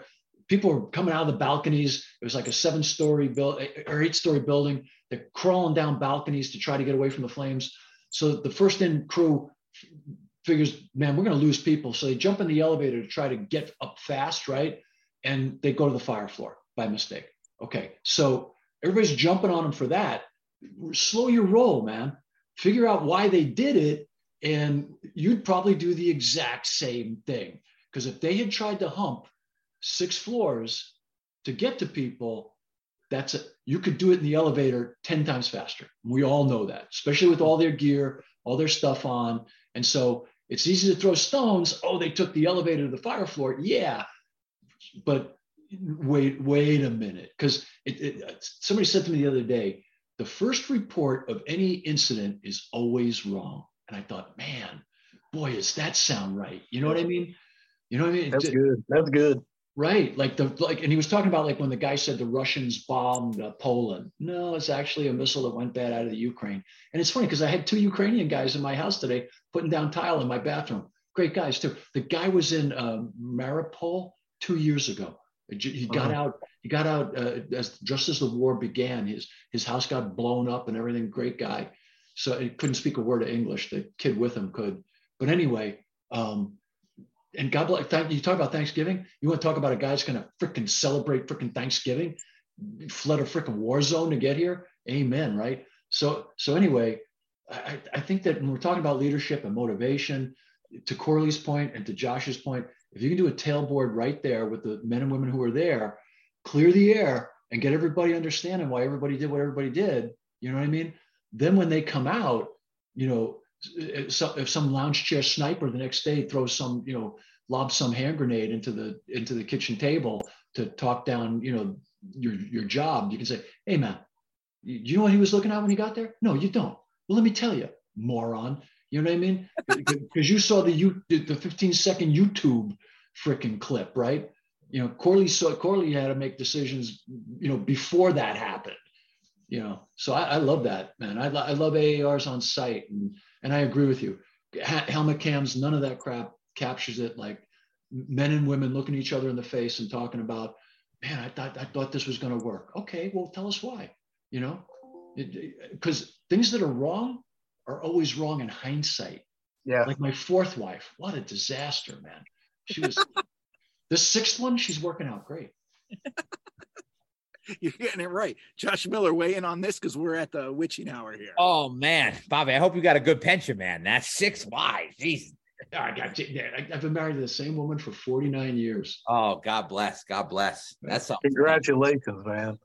Speaker 3: people were coming out of the balconies. It was like a seven story build or eight story building. They're crawling down balconies to try to get away from the flames. So the first in crew figures, man, we're going to lose people. So they jump in the elevator to try to get up fast, right? And they go to the fire floor by mistake. Okay, so everybody's jumping on them for that. Slow your roll, man. Figure out why they did it, and you'd probably do the exact same thing. Because if they had tried to hump six floors to get to people, that's it. You could do it in the elevator ten times faster. We all know that, especially with all their gear, all their stuff on. And so it's easy to throw stones. Oh, they took the elevator to the fire floor. Yeah, but wait, wait a minute. Because it, it, somebody said to me the other day, the first report of any incident is always wrong. And I thought, man, boy, does that sound right? You know what I mean? You know what I mean?
Speaker 5: That's good. That's good.
Speaker 3: Right. Like the, like, and he was talking about like when the guy said the Russians bombed uh, Poland. No, it's actually a missile that went bad out of the Ukraine. And it's funny because I had two Ukrainian guys in my house today putting down tile in my bathroom. Great guys too. The guy was in um, Mariupol two years ago. He got uh-huh. out, he got out uh, as just as the war began. His, his house got blown up and everything. Great guy. So he couldn't speak a word of English. The kid with him could. But anyway, um, and God bless, thank you talk about Thanksgiving. You want to talk about a guy that's going to freaking celebrate freaking Thanksgiving, fled a freaking war zone to get here. Amen. Right. So, so anyway, I, I think that when we're talking about leadership and motivation, to Corley's point and to Josh's point, if you can do a tailboard right there with the men and women who are there, clear the air and get everybody understanding why everybody did what everybody did. You know what I mean? Then when they come out, you know, if some lounge chair sniper the next day throws some, you know, lobs some hand grenade into the into the kitchen table to talk down, you know, your your job, you can say, hey man, you know what he was looking at when he got there? No, you don't. Well, let me tell you, moron. You know what I mean? Because you saw the you the fifteen second YouTube freaking clip, right? You know, Corley saw Corley had to make decisions, you know, before that happened. You know, so I, I love that, man. I, I love A A Rs on site, and and I agree with you. Ha- helmet cams, none of that crap captures it. Like men and women looking each other in the face and talking about, man, I thought I thought this was going to work. Okay, well, tell us why. You know, because things that are wrong are always wrong in hindsight.
Speaker 5: Yeah.
Speaker 3: Like my fourth wife, what a disaster, man. She was. The sixth one, she's working out great.
Speaker 1: You're getting it right. Josh Miller, weigh in on this because we're at the witching hour here.
Speaker 2: Oh, man. Bobby, I hope you got a good pension, man. That's six wives. Jeez.
Speaker 3: I got, I've been married to the same woman for forty-nine years.
Speaker 2: Oh, God bless. God bless. That's something.
Speaker 5: Congratulations, man.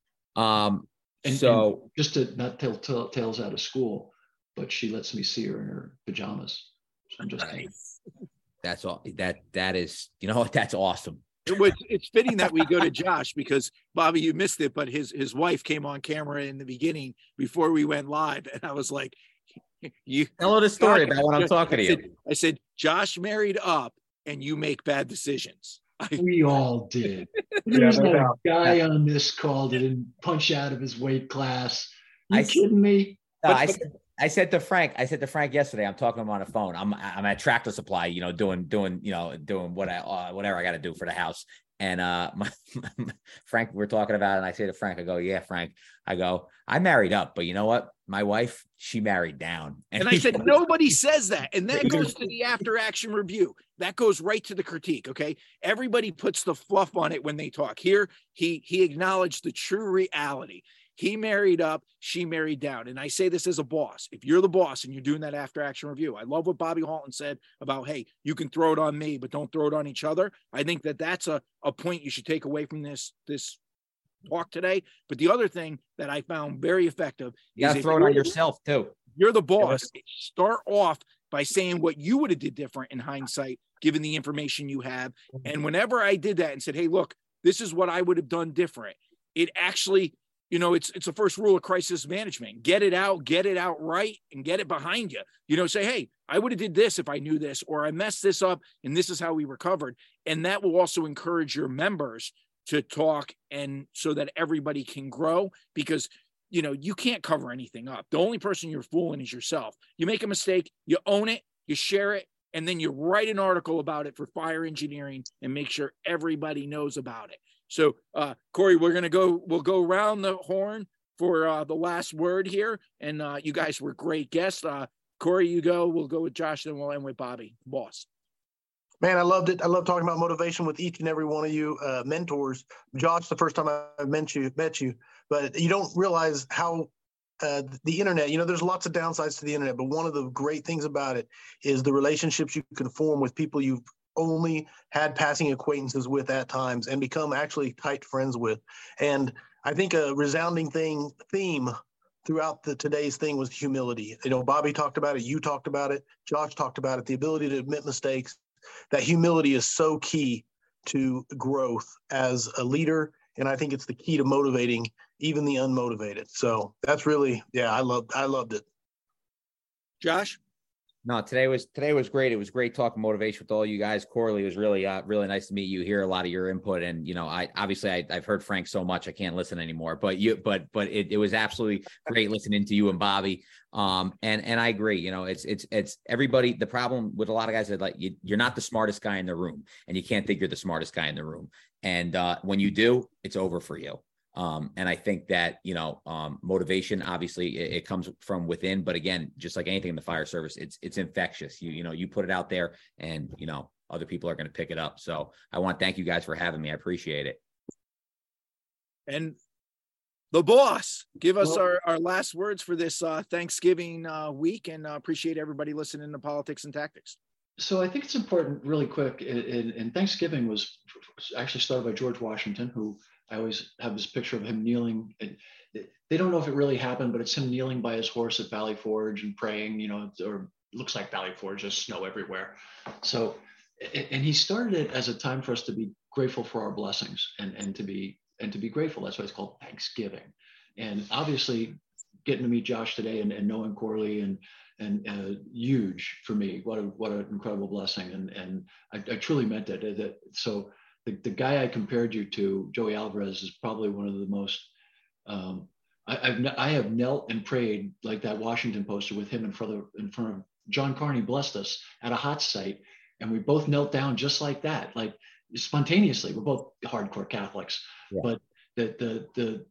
Speaker 2: Um,
Speaker 3: and,
Speaker 2: so
Speaker 3: and just to not tell, tell tales out of school, but she lets me see her in her pajamas. So I'm just
Speaker 2: nice. That's all that that is, you know what? That's awesome.
Speaker 1: It was, it's fitting that we go to Josh because Bobby, you missed it, but his his wife came on camera in the beginning before we went live, and I was like, "You
Speaker 2: tell her the story about what I'm talking to you."
Speaker 1: I said, I said, "Josh married up, and you make bad decisions."
Speaker 3: We all did. There's yeah, no guy on this call that didn't punch out of his weight class. You I, kidding me?
Speaker 2: No, but, I said. I said to Frank, I said to Frank yesterday, I'm talking to him on the phone. I'm I'm at Tractor Supply, you know, doing doing you know doing what I uh, whatever I got to do for the house. And uh, my, my, Frank, we're talking about it, and I say to Frank, I go, yeah, Frank, I go, I married up, but you know what? My wife, she married down.
Speaker 1: And, and I said, goes, nobody says that, and that goes to the after action review. That goes right to the critique. Okay, everybody puts the fluff on it when they talk. Here, he he acknowledged the true reality. He married up, she married down. And I say this as a boss. If you're the boss and you're doing that after action review, I love what Bobby Halton said about, hey, you can throw it on me, but don't throw it on each other. I think that that's a, a point you should take away from this, this talk today. But the other thing that I found very effective
Speaker 2: you is throw it on yourself too.
Speaker 1: You're the boss. Start off by saying what you would have did different in hindsight, given the information you have. And whenever I did that and said, hey, look, this is what I would have done different, it actually, you know, it's it's the first rule of crisis management. Get it out, get it out right, and get it behind you. You know, say, hey, I would have did this if I knew this, or I messed this up, and this is how we recovered. And that will also encourage your members to talk, and so that everybody can grow, because, you know, you can't cover anything up. The only person you're fooling is yourself. You make a mistake, you own it, you share it, and then you write an article about it for fire engineering and make sure everybody knows about it. So, uh, Corey, we're going to go, we'll go around the horn for uh, the last word here. And uh, you guys were great guests. Uh, Corey, you go, we'll go with Josh, then we'll end with Bobby, boss.
Speaker 5: Man, I loved it. I love talking about motivation with each and every one of you uh, mentors. Josh, the first time I met you, met you, but you don't realize how uh, the internet, you know, there's lots of downsides to the internet, but one of the great things about it is the relationships you can form with people you've only had passing acquaintances with at times and become actually tight friends with. And I think a resounding thing theme throughout the today's thing was humility. You know, Bobby talked about it, you talked about it, Josh talked about it, the ability to admit mistakes. That humility is so key to growth as a leader. And I think it's the key to motivating even the unmotivated. So that's really, yeah, I loved, I loved it.
Speaker 1: Josh?
Speaker 2: No, today was today was great. It was great talking motivation with all you guys. Corley, it was really uh, really nice to meet you, hear a lot of your input, and you know, I obviously I, I've heard Frank so much I can't listen anymore. But you, but but it, it was absolutely great listening to you and Bobby. Um, and and I agree. You know, it's it's it's everybody. The problem with a lot of guys is like you, you're not the smartest guy in the room, and you can't think you're the smartest guy in the room. And uh, when you do, it's over for you. Um, and I think that, you know, um, motivation, obviously it, it comes from within, but again, just like anything in the fire service, it's, it's infectious. You, you know, you put it out there and, you know, other people are going to pick it up. So I want to thank you guys for having me. I appreciate it.
Speaker 1: And the boss, give us
Speaker 3: Well,
Speaker 1: our, our last words for this uh, Thanksgiving uh, week, and uh, appreciate everybody listening to Politics and Tactics.
Speaker 3: So I think it's important, really quick, and, and Thanksgiving was actually started by George Washington, who I always have this picture of him kneeling. They don't know if it really happened, but it's him kneeling by his horse at Valley Forge and praying, you know, or looks like Valley Forge, there's snow everywhere. So, and he started it as a time for us to be grateful for our blessings and, and to be, and to be grateful. That's why it's called Thanksgiving. And obviously getting to meet Josh today and, and knowing Corley and, and uh, huge for me. What a, what an incredible blessing. And, and I, I truly meant it. That, so the, the guy I compared you to, Joey Alvarez, is probably one of the most, um, I, I've, I have knelt and prayed like that Washington poster with him in front of, in front of John Carney blessed us at a hot site. And we both knelt down just like that, like spontaneously. We're both hardcore Catholics, yeah. But the, the, the,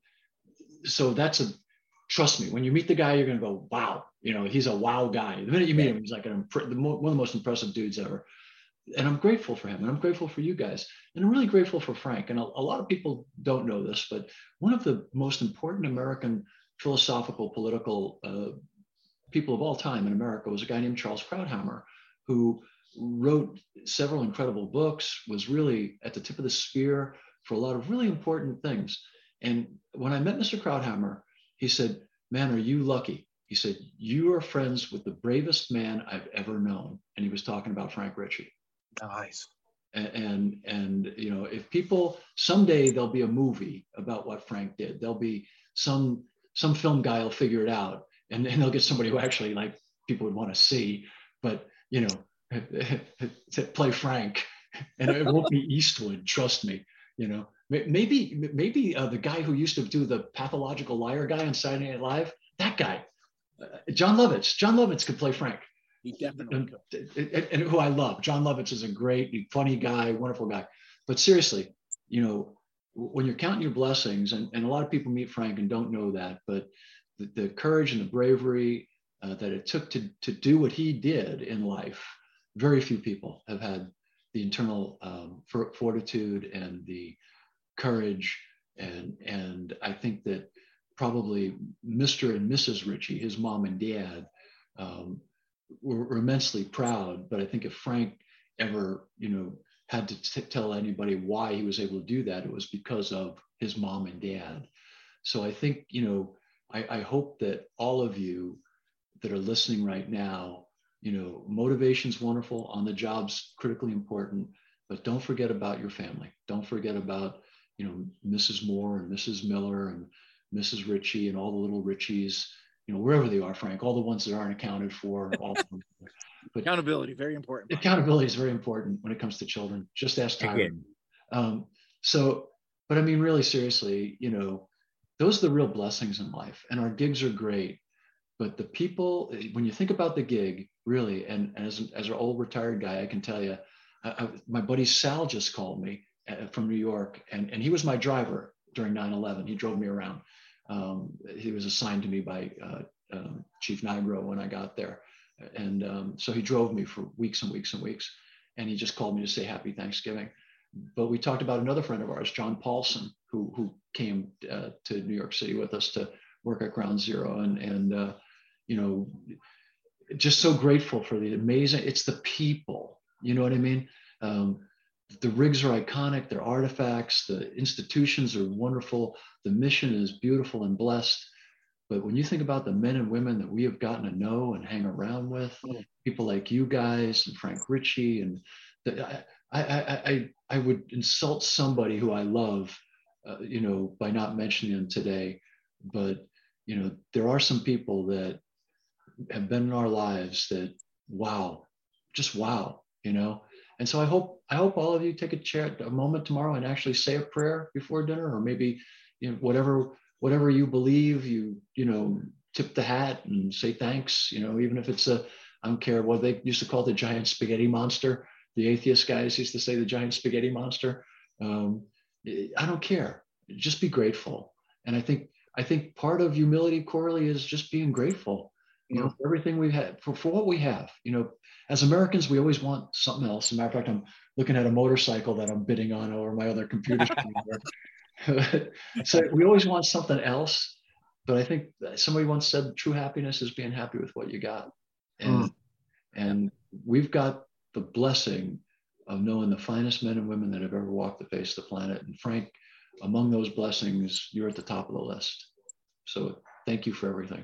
Speaker 3: so that's a, trust me, when you meet the guy, you're going to go, wow, you know, he's a wow guy. The minute you meet him, he's like an, one of the most impressive dudes ever. And I'm grateful for him. And I'm grateful for you guys. And I'm really grateful for Frank. And a, a lot of people don't know this, but one of the most important American philosophical, political uh, people of all time in America was a guy named Charles Krauthammer, who wrote several incredible books, was really at the tip of the spear for a lot of really important things. And when I met Mister Krauthammer, he said, man, are you lucky? He said, you are friends with the bravest man I've ever known. And he was talking about Frank Ritchie.
Speaker 5: Nice.
Speaker 3: And, and, and, you know, if people, someday there'll be a movie about what Frank did. There'll be some, some film guy will figure it out, and then they'll get somebody who actually like people would want to see, but, you know, to play Frank, and it won't be Eastwood, trust me, you know. Maybe, maybe uh, the guy who used to do the pathological liar guy on Saturday Night Live, that guy, uh, John Lovitz. John Lovitz could play Frank.
Speaker 1: He definitely could.
Speaker 3: And, and, and who I love. John Lovitz is a great, funny guy, wonderful guy. But seriously, you know, when you're counting your blessings, and, and a lot of people meet Frank and don't know that, but the, the courage and the bravery uh, that it took to, to do what he did in life, very few people have had the internal um, for, fortitude and the courage, and and I think that probably Mister and Missus Ritchie, his mom and dad, um, were, were immensely proud. But I think if Frank ever, you know, had to t- tell anybody why he was able to do that, it was because of his mom and dad. So I think, you know, I, I hope that all of you that are listening right now, you know, motivation's wonderful, on the job's critically important, but don't forget about your family. Don't forget about, you know, Missus Moore and Missus Miller and Missus Ritchie and all the little Ritchies, you know, wherever they are, Frank, all the ones that aren't accounted for. All of them. But
Speaker 1: accountability, very important.
Speaker 3: Accountability is very important when it comes to children. Just ask Tyler. Um, so, but I mean, really seriously, you know, those are the real blessings in life. And our gigs are great. But the people, when you think about the gig, really. And, and as, as an old retired guy, I can tell you, I, I, my buddy Sal just called me uh, from New York, and, and he was my driver during nine eleven. He drove me around. Um, he was assigned to me by uh, um, Chief Nigro when I got there. And um, so he drove me for weeks and weeks and weeks. And he just called me to say happy Thanksgiving. But we talked about another friend of ours, John Paulson, who, who came uh, to New York City with us to work at Ground Zero. And, and uh, you know, just so grateful for the amazing, it's the people, you know what I mean? Um, the rigs are iconic, they're artifacts, the institutions are wonderful, the mission is beautiful and blessed. But when you think about the men and women that we have gotten to know and hang around with, people like you guys and Frank Ritchie, and the, I, I, I, I would insult somebody who I love, uh, you know, by not mentioning them today. But, you know, there are some people that have been in our lives that, wow, just wow, you know. And so I hope, I hope all of you take a chair, a moment tomorrow and actually say a prayer before dinner, or maybe, you know, whatever, whatever you believe, you, you know, tip the hat and say thanks, you know, even if it's a, I don't care what they used to call the giant spaghetti monster. The atheist guys used to say the giant spaghetti monster. Um, I don't care. Just be grateful. And I think, I think part of humility, Corley, is just being grateful, you know, for everything we've had, for, for what we have. You know, as Americans, we always want something else. As a matter of fact, I'm looking at a motorcycle that I'm bidding on over my other computer screen. So we always want something else. But I think somebody once said true happiness is being happy with what you got. And, mm. and we've got the blessing of knowing the finest men and women that have ever walked the face of the planet. And Frank, among those blessings, you're at the top of the list. So thank you for everything.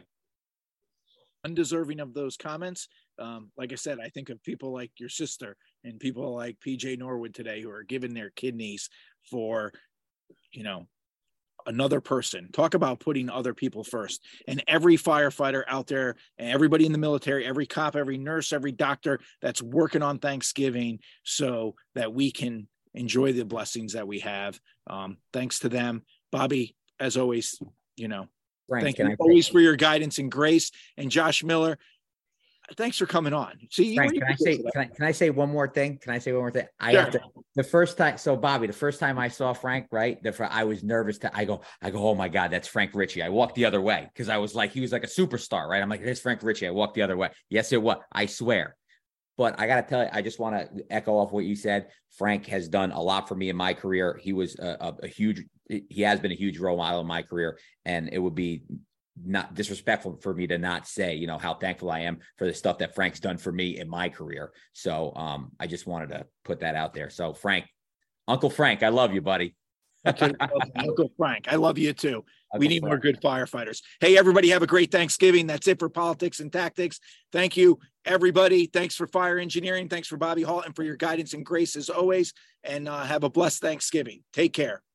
Speaker 1: Undeserving of those comments. Um, like I said, I think of people like your sister and people like P J Norwood today who are giving their kidneys for, you know, another person. Talk about putting other people first. And every firefighter out there, and everybody in the military, every cop, every nurse, every doctor that's working on Thanksgiving so that we can enjoy the blessings that we have. Um, thanks to them. Bobby, as always, you know,
Speaker 2: Frank,
Speaker 1: thank you
Speaker 2: I
Speaker 1: always for your guidance and grace. And Josh Miller, thanks for coming on. See,
Speaker 2: Frank, can I say can I, can I say one more thing? Can I say one more thing? I
Speaker 1: sure.
Speaker 2: have to. The first time, so Bobby, the first time I saw Frank, right? The I was nervous to. I go, I go, oh my God, that's Frank Ritchie. I walked the other way because I was like, he was like a superstar, right? I'm like, there's Frank Ritchie. I walked the other way. Yes, it was. I swear. But I got to tell you, I just want to echo off what you said. Frank has done a lot for me in my career. He was a, a, a huge. He has been a huge role model in my career, and it would be not disrespectful for me to not say, you know, how thankful I am for the stuff that Frank's done for me in my career. So um, I just wanted to put that out there. So Frank, Uncle Frank, I love you, buddy.
Speaker 1: Okay, Uncle Frank, I love you too.
Speaker 2: Uncle
Speaker 1: we need
Speaker 2: Frank.
Speaker 1: more good firefighters. Hey, everybody, have a great Thanksgiving. That's it for Politics and Tactics. Thank you, everybody. Thanks for Fire Engineering. Thanks for Bobby Hall and for your guidance and grace as always. And uh, have a blessed Thanksgiving. Take care.